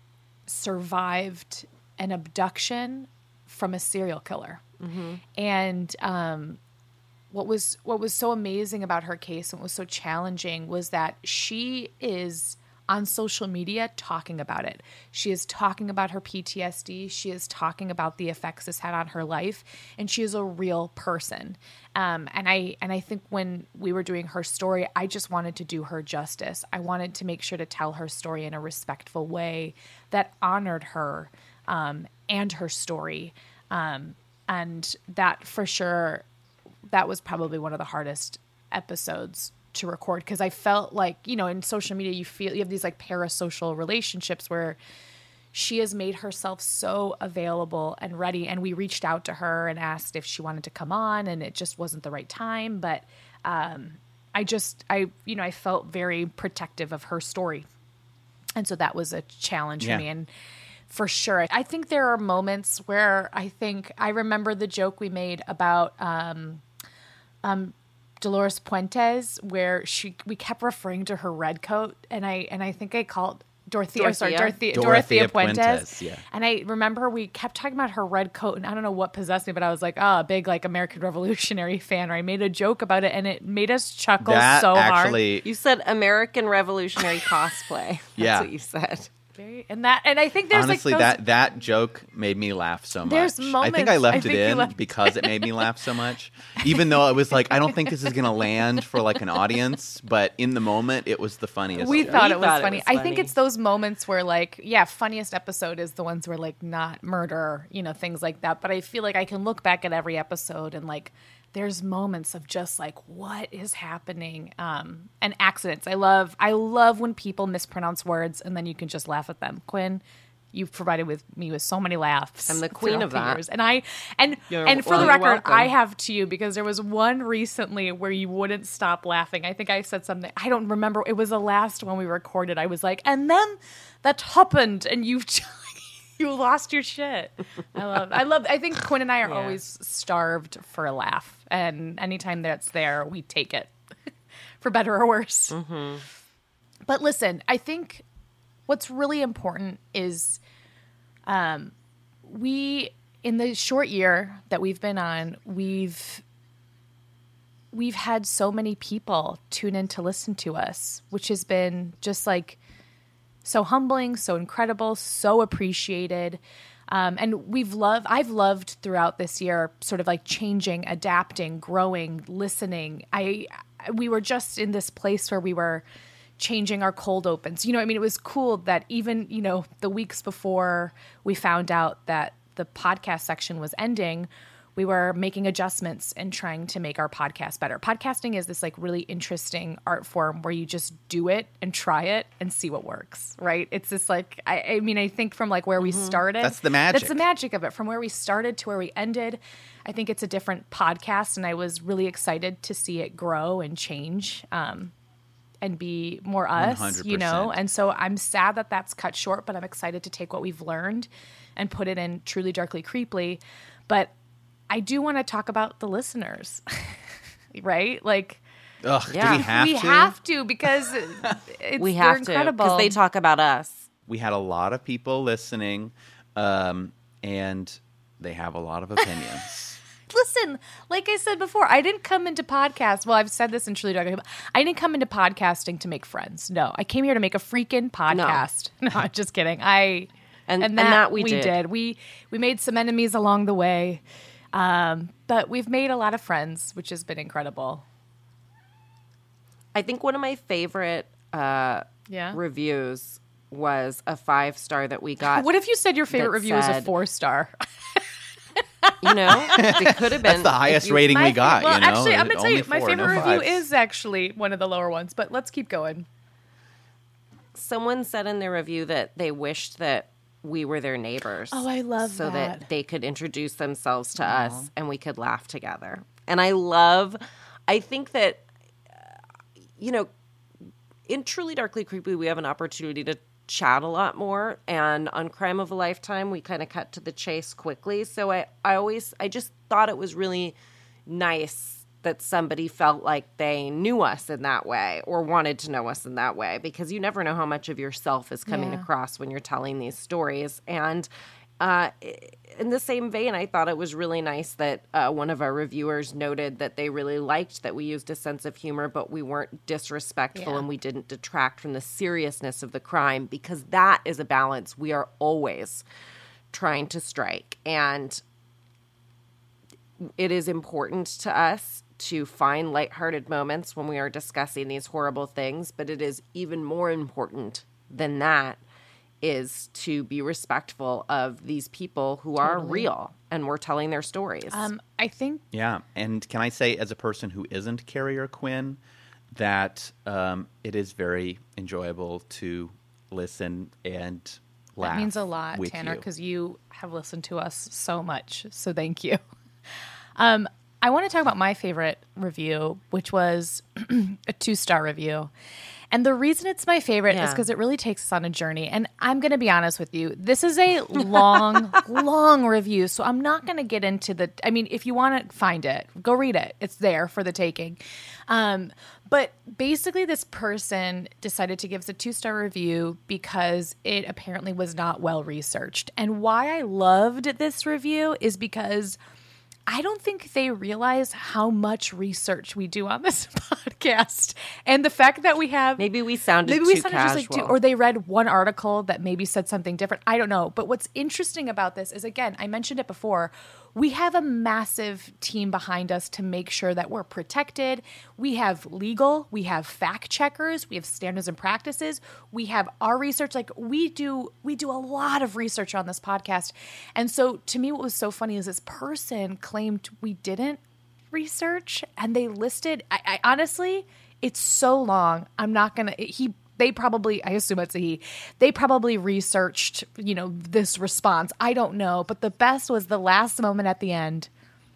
survived an abduction from a serial killer. And um, what was what was so amazing about her case and what was so challenging was that she is on social media talking about it. She is talking about her P T S D. She is talking about the effects this had on her life, and she is a real person. Um, and I and I think when we were doing her story, I just wanted to do her justice. I wanted to make sure to tell her story in a respectful way that honored her um, and her story. Um, and that for sure, that was probably one of the hardest episodes to record because I felt like, you know, in social media, you feel you have these like parasocial relationships where she has made herself so available and ready. And we reached out to her and asked if she wanted to come on, and it just wasn't the right time. But um, I just, I, you know, I felt very protective of her story. And so that was a challenge Yeah. for me. And for sure, I think there are moments where I think I remember the joke we made about um, um, Dolores Puentes, where she we kept referring to her red coat, and I and I think I called Dorothea, oh, sorry, Dorothea? Dorothea, Dorothea Dorothea Puentes. Puentes, yeah. And I remember we kept talking about her red coat, and I don't know what possessed me, but I was like, oh, a big like American Revolutionary fan, or I made a joke about it, and it made us chuckle That so hard. actually, You said American Revolutionary cosplay. That's Yeah. what you said. Very, and that, and I think there's honestly like those, that that joke made me laugh so much. There's I think moments- I left I it think you in left- because it made me laugh so much. Even though it was like, I don't think this is gonna land for like an audience, but in the moment, it was the funniest. we joke. thought We it was thought it funny. was I think funny. it's those moments where like, yeah, funniest episode is the ones where like not murder, you know, things like that. But I feel like I can look back at every episode and like, there's moments of just like, what is happening? Um, and accidents. I love, I love when people mispronounce words and then you can just laugh at them. Quinn, you've provided with me with so many laughs. I'm the queen throughout of the that. years. And I, and, You're- and for well, the you're record, welcome. I have too, because there was one recently where you wouldn't stop laughing. I think I said something, I don't remember. It was the last one we recorded. I was like, and then that happened and you you lost your shit. I love, I love, I think Quinn and I are Yeah. always starved for a laugh. And anytime that's there, we take it for better or worse. Mm-hmm. But listen, I think what's really important is um, we, in the short year that we've been on, we've we've had so many people tune in to listen to us, which has been just like so humbling, so incredible, so appreciated. Um, and we've loved, I've loved throughout this year, sort of like changing, adapting, growing, listening. I, we were just in this place where we were changing our cold opens. You know, I mean, it was cool that even, you know, the weeks before we found out that the podcast section was ending, we were making adjustments and trying to make our podcast better. Podcasting is this like really interesting art form where you just do it and try it and see what works, right? It's this like, I, I mean, I think from like where we started. That's the magic. That's the magic of it. From where we started to where we ended, I think it's a different podcast, and I was really excited to see it grow and change um, and be more us, one hundred percent. you know? And so I'm sad that that's cut short, but I'm excited to take what we've learned and put it in Truly Darkly Creeply. But I do want to talk about the listeners, right? Like, Ugh, Yeah. do we have we to? have to because it's, we they're have to incredible. because they talk about us. We had a lot of people listening, um, and they have a lot of opinions. Listen, like I said before, I didn't come into podcast. Well, I've said this in Truly Dark. I didn't come into podcasting to make friends. No, I came here to make a freaking podcast. No, I'm just kidding. I And- and and that, that we we did. did. We we made some enemies along the way, um, but we've made a lot of friends, which has been incredible. I think one of my favorite uh, Yeah. reviews was a five star that we got. What if you said your favorite that review was a said- four star? You know, it could have been. That's the highest if you- rating My we got. fa- Well, you know? actually, I'm gonna tell you, Only my four, favorite no review fives. is actually one of the lower ones. But let's keep going. Someone said in their review that they wished that we were their neighbors. Oh, I love so that. that they could introduce themselves to us and we could laugh together. And I love, I think that, uh, you know, in Truly Darkly Creepy, we have an opportunity to chat a lot more. And on Crime of a Lifetime, we kind of cut to the chase quickly. So I, I always, I just thought it was really nice that somebody felt like they knew us in that way or wanted to know us in that way, because you never know how much of yourself is coming Yeah. across when you're telling these stories. And uh, in the same vein, I thought it was really nice that uh, one of our reviewers noted that they really liked that we used a sense of humor, but we weren't disrespectful Yeah. and we didn't detract from the seriousness of the crime, because that is a balance we are always trying to strike. And it is important to us to find lighthearted moments when we are discussing these horrible things, but it is even more important than that is to be respectful of these people who are real and we're telling their stories. Um, I think Yeah, and can I say, as a person who isn't Carrier Quinn, that um, it is very enjoyable to listen and laugh. that means a lot, with Tanner, you. because you have listened to us so much. So thank you. Um, I want to talk about my favorite review, which was a two-star review. And the reason it's my favorite is Yeah. because it really takes us on a journey. And I'm going to be honest with you. This is a long, long review. So I'm not going to get into the, I mean, if you want to find it, go read it. It's there for the taking. Um, but basically this person decided to give us a two-star review because it apparently was not well researched. And why I loved this review is because I don't think they realize how much research we do on this podcast, and the fact that we have maybe we sounded maybe too we sounded casual. just like too, or they read one article that maybe said something different. I don't know. But what's interesting about this is, again, I mentioned it before. We have a massive team behind us to make sure that we're protected. We have legal, we have fact checkers, we have standards and practices, we have our research. Like we do, we do a lot of research on this podcast. And so to me, what was so funny is this person claimed we didn't research, and they listed, I, I honestly, it's so long. I'm not going to, he They probably, I assume it's a he, they probably researched, you know, this response. I don't know. But the best was the last moment at the end.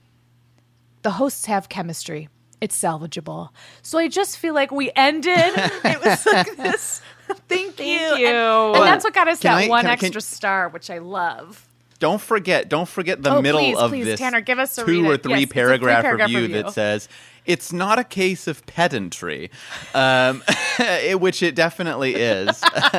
The hosts have chemistry. It's salvageable. So I just feel like we ended. It was like this. Thank you. Thank you. And, and that's what got us Can that I- one can I- extra can- star, which I love. Don't forget, don't forget the Oh, middle please, of please, this Tanner, give us a two read or it. three Yes, it's a paragraph, three-paragraph review, review. that says it's not a case of pedantry, um, which it definitely is.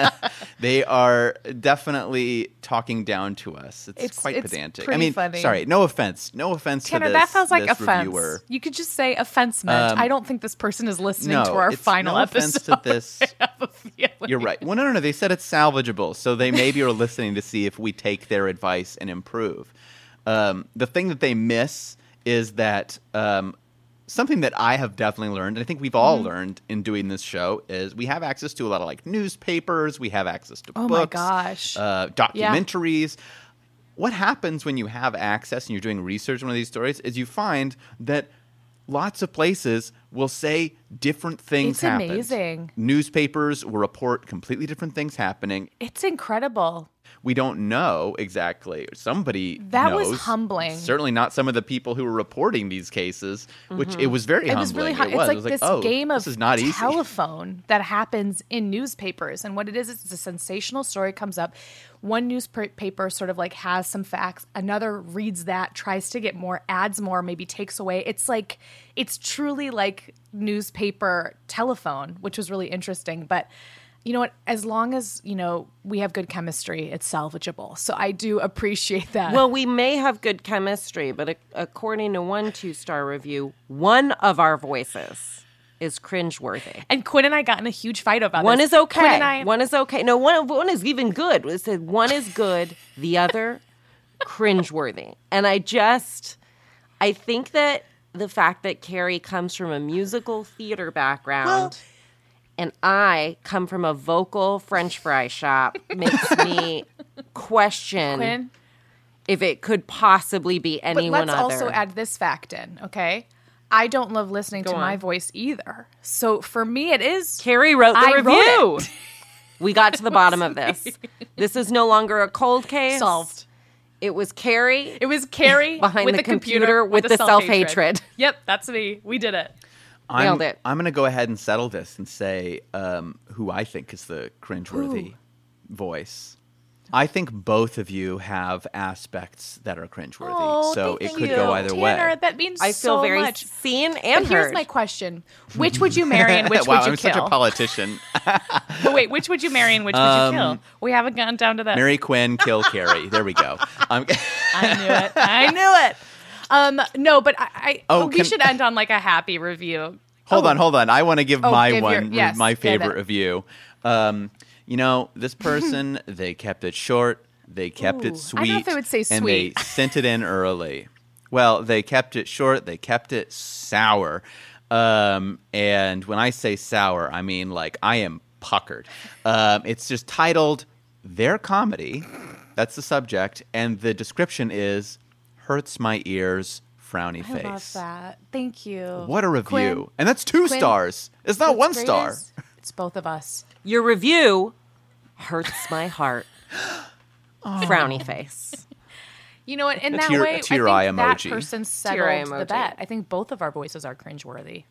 They are definitely talking down to us. It's, It's- quite it's pedantic. I pretty mean, funny. sorry, no offense, no offense Tanner, to this, that sounds like this offense. reviewer. You could just say offensement. Um, I don't think this person is listening No, to our it's final no episode. offense to this. I have a feeling. You're right. Well, no, no, no. They said it's salvageable, so they maybe are listening to see if we take their advice and improve. Um, the thing that they miss is that um, something that I have definitely learned, and I think we've all Mm-hmm. learned in doing this show, is we have access to a lot of like newspapers, we have access to Oh my books, gosh. uh, documentaries. What happens when you have access and you're doing research on one of these stories is you find that lots of places will say different things It's happened. amazing. Newspapers will report completely different things happening. It's incredible. We don't know exactly. Somebody That was knows. humbling. Certainly not some of the people who were reporting these cases, which it was very It humbling. was really hard. It was. It's like It was this oh, game of this is not easy. telephone that happens in newspapers. And what it is, is it's a sensational story comes up. One newspaper sort of like has some facts. Another reads that, tries to get more, adds more, maybe takes away. It's like, it's truly like newspaper telephone, which was really interesting. But you know what? As long as, you know, we have good chemistry, it's salvageable. So I do appreciate that. Well, we may have good chemistry, but a- according to one two-star review, one of our voices is cringeworthy. and Quinn and I got in a huge fight about One this. is okay. Quinn and I, One is okay. No, one one is even good. It said one is good, the other cringeworthy. And I just, I think that the fact that Carrie comes from a musical theater background and I come from a vocal French fry shop makes me question Quinn, if it could possibly be but anyone let's other. also add this fact in, okay? I don't love listening Go to my on. voice either. So for me, it is. Carrie wrote the I wrote review. it. We got to the bottom of this. This is no longer a cold case. Solved. It was Carrie. It was Carrie Behind with the the, computer with the self-hatred. self-hatred. Yep, that's me. We did it. I'm, Nailed it. I'm going to go ahead and settle this and say um, who I think is the cringeworthy voice. I think both of you have aspects that are cringeworthy, Oh, so thank it could you. go either Tanner, way. that means I feel so very much. seen and But here's heard. my question: which would you marry and which wow, would you I'm kill? such a politician. But wait, which would you marry and which would Um, you kill? We haven't gotten down to that. Mary Quinn, kill Carrie. There we go. Um, I knew it. I knew it. Um, no, but I, I Oh, we can- should end on like a happy review. Hold Oh. on, hold on. I want to give Oh, my give your- one, yes, my give favorite it. review. Um, you know, this person, they kept it short, they kept Ooh, it I sweet, don't know if they would say and sweet. they sent it in early. Well, they kept it short, they kept it sour. Um, and when I say sour, I mean like I am puckered. Um, it's just titled Their Comedy. That's the subject. And the description is Hurts My Ears, Frowny I Face. love that. Thank you. What a review. Quinn, and that's two Quinn, stars. It's not what's one great star. is It's both of us. Your review hurts my heart. Frowny face. You know what? In A that tear- a way, I tear think eye that emoji. person Tear eye settled the emoji. bet. I think both of our voices are cringeworthy.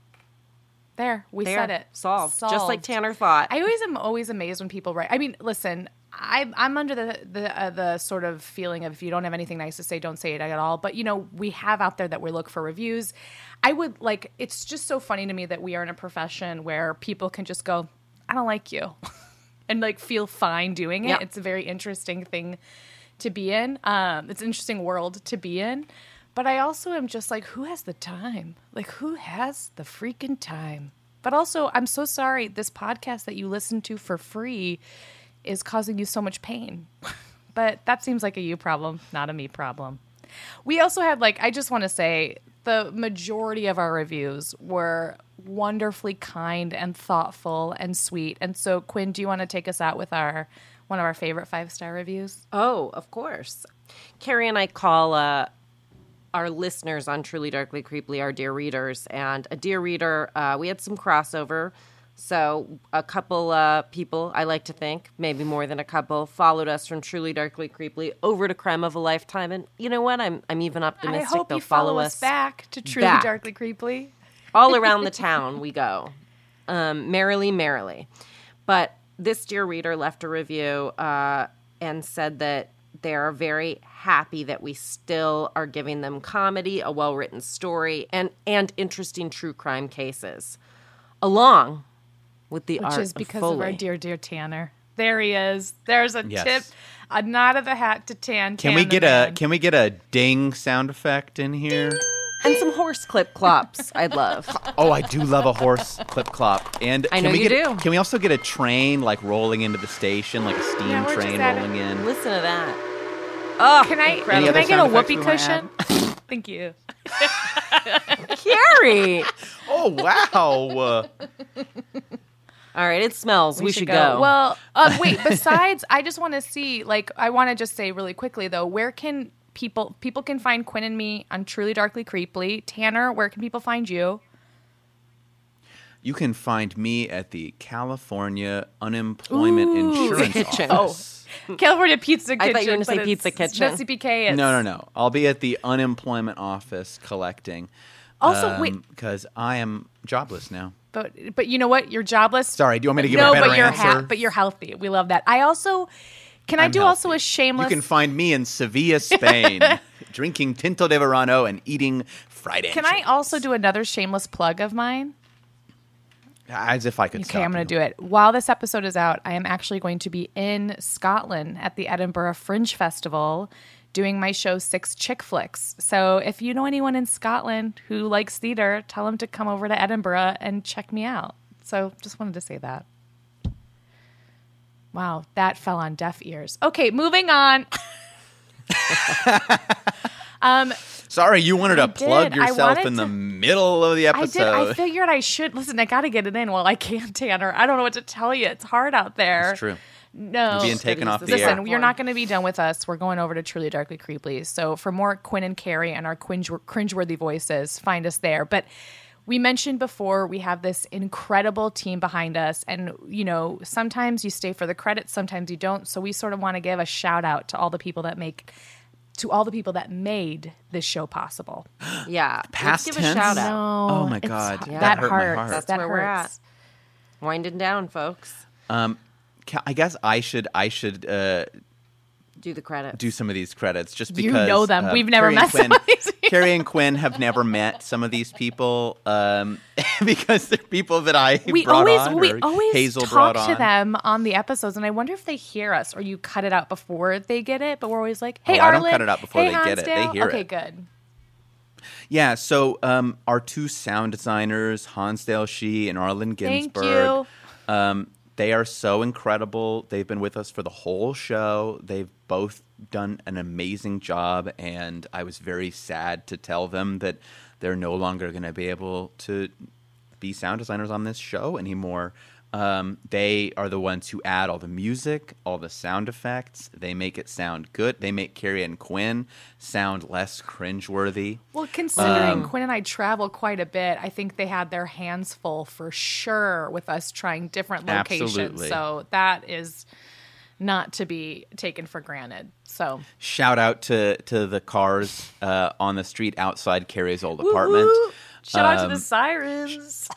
There, we There. said it. Solved. Just like Tanner thought. I always am always amazed when people write. I mean, listen, I'm I'm under the the uh, the sort of feeling of if you don't have anything nice to say, don't say it at all. But you know, we have out there that we look for reviews. I would like. It's just so funny to me that we are in a profession where people can just go, "I don't like you," and like feel fine doing it. Yep. It's a very interesting thing to be in. Um, it's an interesting world to be in. But I also am just like, who has the time? Like, who has the freaking time? But also, I'm so sorry. This podcast that you listen to for free is causing you so much pain. But that seems like a you problem, not a me problem. We also had, like, I just want to say, the majority of our reviews were wonderfully kind and thoughtful and sweet. And so, Quinn, do you want to take us out with our one of our favorite five-star reviews? Oh, of course. Carrie and I call uh, our listeners on Truly Darkly Creeply our dear readers. And a dear reader, uh, we had some crossover. So a couple uh, people, I like to think, maybe more than a couple, followed us from Truly Darkly Creeply over to Crime of a Lifetime. And you know what? I'm I'm even optimistic I hope they'll you follow, follow us back to Truly back. Darkly Creeply. All around the town we go, um, merrily, merrily. But this dear reader left a review uh, and said that they are very happy that we still are giving them comedy, a well-written story, and, and interesting true crime cases, along with the Which art is because of, of our Foley. dear, dear Tanner. There he is. There's a Yes. tip, a nod of the hat to Tan. Can Tan we the get man. a Can we get a ding sound effect in here? And some horse clip clops, I'd love. Oh, I do love a horse clip clop. And I can know we you get, do. Can we also get a train like rolling into the station, like a steam Yeah, we're just train at it. rolling in? Listen to that. Oh, Can I, incredible. Any can other I get a sound effects whoopee we wanna cushion? Thank you. Carrie! Oh wow! Uh, All right, it smells. We, should, go. Well, uh, wait, besides, I just want to see, like, I want to just say really quickly, though, where can people, people can find Quinn and me on Truly Darkly Creeply. Tanner, where can people find you? you can find me at the California Unemployment Insurance Kitchen. Office. California Pizza Kitchen. I thought you were gonna say but Pizza it's- Kitchen. No, C P K. It's, No, no, no. I'll be at the unemployment office collecting. Also, wait. because I am jobless now. But but you know what? You're jobless. Sorry, do you want me to give no, a better but you're answer? but you're healthy. We love that. I also can I I'm do also healthy. a shameless. You can find me in Sevilla, Spain, drinking Tinto de Verano and eating fried Can I anchovies. also do another shameless plug of mine? As if I could. Okay, I'm going to do it. While this episode is out, I am actually going to be in Scotland at the Edinburgh Fringe Festival doing my show Six Chick Flicks. So if you know anyone in Scotland who likes theater, tell them to come over to Edinburgh and check me out. So just wanted to say that. Wow, that fell on deaf ears. Okay, moving on. um, Sorry, you wanted to I did. plug I yourself wanted in the to- middle of the I episode. did. I figured I should. Listen, I got to get it in while I can, Tanner. I don't know what to tell you. It's hard out there. It's true. No. You're being taken off the Listen, air. you're not going to be done with us. We're going over to Truly Darkly Creeply. So for more Quinn and Carrie and our cringe- cringeworthy voices, find us there. But we mentioned before we have this incredible team behind us. And, you know, sometimes you stay for the credits, sometimes you don't. So we sort of want to give a shout out to all the people that make, to all the people that made this show possible. Yeah. Past Let's give tense? a shout out. No, Oh my it's- God. Yeah. that That hurt my hurts. heart. That's that where we're hurts. at. Winding down, folks. Um, ca- I guess I should. I should. Uh, Do the credits. do some of these credits just You because know them. uh, We've never Carrie met and Quinn, some of these people. Carrie and Quinn have never met some of these people um, because they're people that I we brought always on we or always Hazel talk brought to on. them on the episodes, and I wonder if they hear us or you cut it out before they get it. But we're always like, "Hey, Oh, I don't Arlen, cut it out before hey, they get it. They Hansdale." hear okay, it. good. Yeah, so um, our two sound designers, Hansdale Shee and Arlen Thank Ginsberg, you. Um, they are so incredible. They've been with us for the whole show. They've both done an amazing job, and I was very sad to tell them that they're no longer going to be able to be sound designers on this show anymore. Um, they are the ones who add all the music, all the sound effects. They make it sound good. They make Carrie and Quinn sound less cringeworthy. Well, considering Um, Quinn and I travel quite a bit, I think they had their hands full for sure with us trying different locations. Absolutely. So that is not to be taken for granted. So Shout out to, to the cars uh, on the street outside Carrie's old apartment. Woo-hoo. Shout out to Um, the sirens.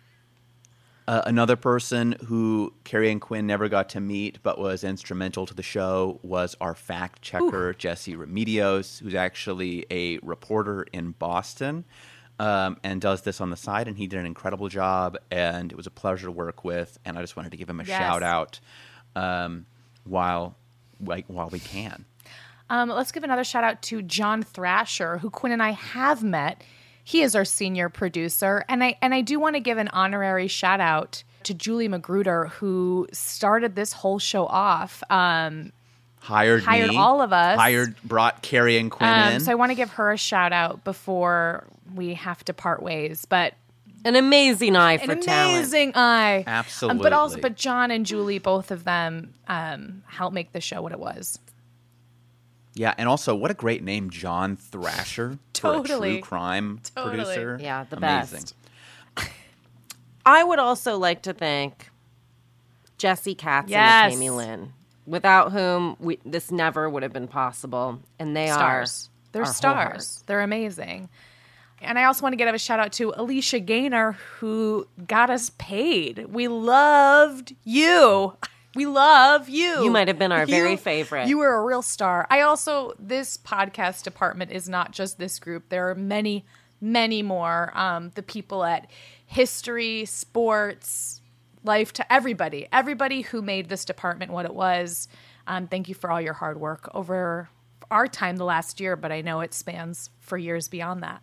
Uh, another person who Carrie and Quinn never got to meet but was instrumental to the show was our fact checker, Jesse Remedios, who's actually a reporter in Boston um, and does this on the side. And he did an incredible job, and it was a pleasure to work with. And I just wanted to give him a Yes. shout out um, while, like, while we can. Um, let's give another shout out to John Thrasher, who Quinn and I have met. He is our senior producer. And I and I do want to give an honorary shout out to Julie Magruder, who started this whole show off. Um, hired hired me, all of us. Hired, brought Carrie and Quinn um, in. So I want to give her a shout out before we have to part ways. But an amazing eye for an talent. amazing eye. Absolutely. Um, but also, but John and Julie, both of them, um, helped make the show what it was. Yeah, and also, what a great name, John Thrasher, for a Totally. true crime Totally. producer. Yeah, the Amazing. best. I would also like to thank Jesse Katz Yes. and Amy Lynn, without whom we, this never would have been possible. And they Stars. are They're our whole stars. They're amazing. And I also want to give a shout out to Alicia Gaynor, who got us paid. We loved you. We love you. You might have been our very You- favorite. You were a real star. I also, this podcast department is not just this group. There are many, many more. Um, the people at History, Sports, Life, to everybody. Everybody who made this department what it was. Um, thank you for all your hard work over our time the last year, but I know it spans for years beyond that.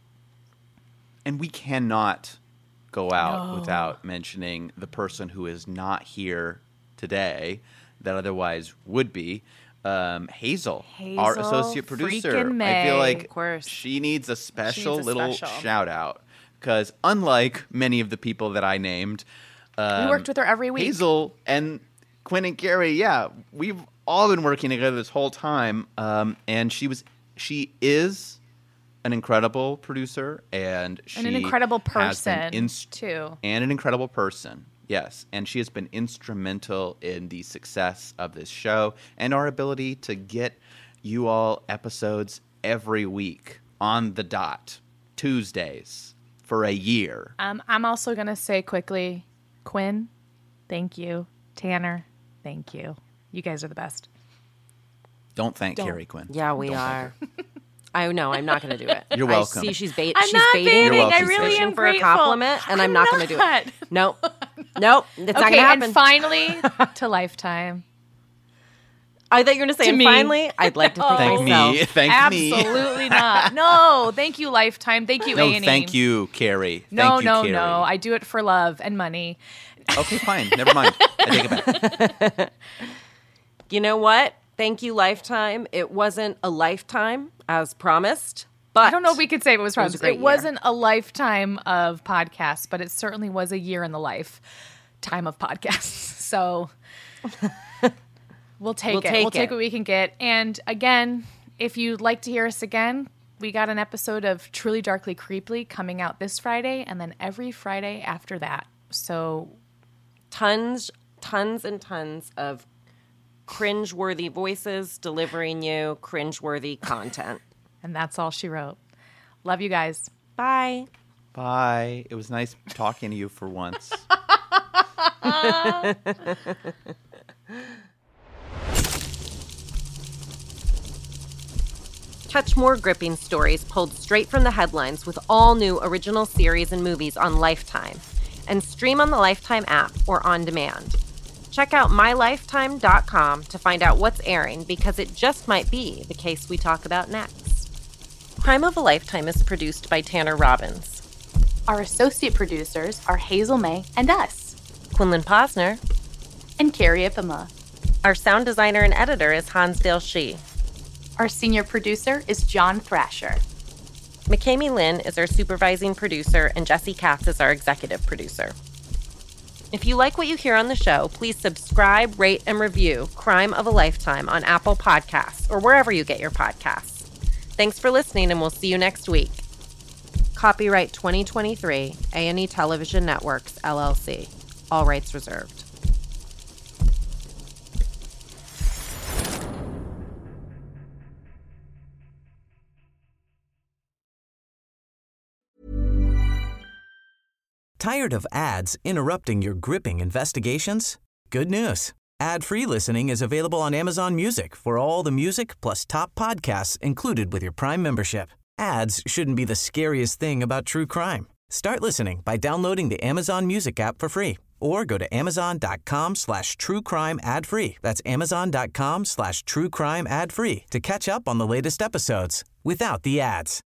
And we cannot go out no. without mentioning the person who is not here today that otherwise would be. Um, Hazel, Hazel, our associate producer. May. I feel like of course. she needs a special needs a little special. shout out because unlike many of the people that I named, um, we worked with her every week. Hazel and Quinn and Carrie, yeah, we've all been working together this whole time, um, and she was, she is an incredible producer, and she and an incredible has been person inst- too, and an incredible person. Yes, and she has been instrumental in the success of this show and our ability to get you all episodes every week on the dot, Tuesdays, for a year. Um, I'm also going to say quickly, Quinn, thank you. Tanner, thank you. You guys are the best. Don't thank Don't. Carrie Quinn. Yeah, we Don't are. I know. I'm not going to do it. You're welcome. I see she's, bait- I'm she's not baiting. baiting. You're welcome. I She's really fishing am for grateful. a compliment, and I'm, I'm not, going to do not. it. Nope. Nope. It's not Okay, going to happen. and finally, to Lifetime. I thought you were going to say, To and me. finally, I'd like to thank Thank myself. me. Thank me. Absolutely not. No, thank you, Lifetime. Thank you, No, A and E. thank you, Carrie. No, thank you, no, Carrie. no. I do it for love and money. Okay, fine. Never mind. I take it back. You know what? Thank you, Lifetime. It wasn't a lifetime, as promised, but I don't know if we could say it was was a promised. great It year. wasn't a lifetime of podcasts, but it certainly was a year in the life time of podcasts. So we'll take We'll it. take we'll take it. what we can get. And again, if you'd like to hear us again, we got an episode of Truly Darkly Creeply coming out this Friday, and then every Friday after that. So tons, tons and tons of cringe-worthy voices delivering you cringe-worthy content. and that's all she wrote. Love you guys. Bye. Bye. It was nice talking to you for once. Catch more gripping stories pulled straight from the headlines with all new original series and movies on Lifetime. And stream on the Lifetime app or on demand. Check out my lifetime dot com to find out what's airing, because it just might be the case we talk about next. Crime of a Lifetime is produced by Tanner Robbins. Our associate producers are Hazel May and us, Quinlan Posner. and Carrie Ipama. Our sound designer and editor is Hansdale Shee. Our senior producer is John Thrasher. McKamey Lynn is our supervising producer, and Jesse Katz is our executive producer. If you like what you hear on the show, please subscribe, rate, and review Crime of a Lifetime on Apple Podcasts or wherever you get your podcasts. Thanks for listening, and we'll see you next week. Copyright twenty twenty-three, A and E Television Networks, L L C. All rights reserved. Tired of ads interrupting your gripping investigations? Good news. Ad-free listening is available on Amazon Music for all the music plus top podcasts included with your Prime membership. Ads shouldn't be the scariest thing about true crime. Start listening by downloading the Amazon Music app for free Or go to amazon.com slash true crime ad free. That's amazon.com slash true crime ad free to catch up on the latest episodes without the ads.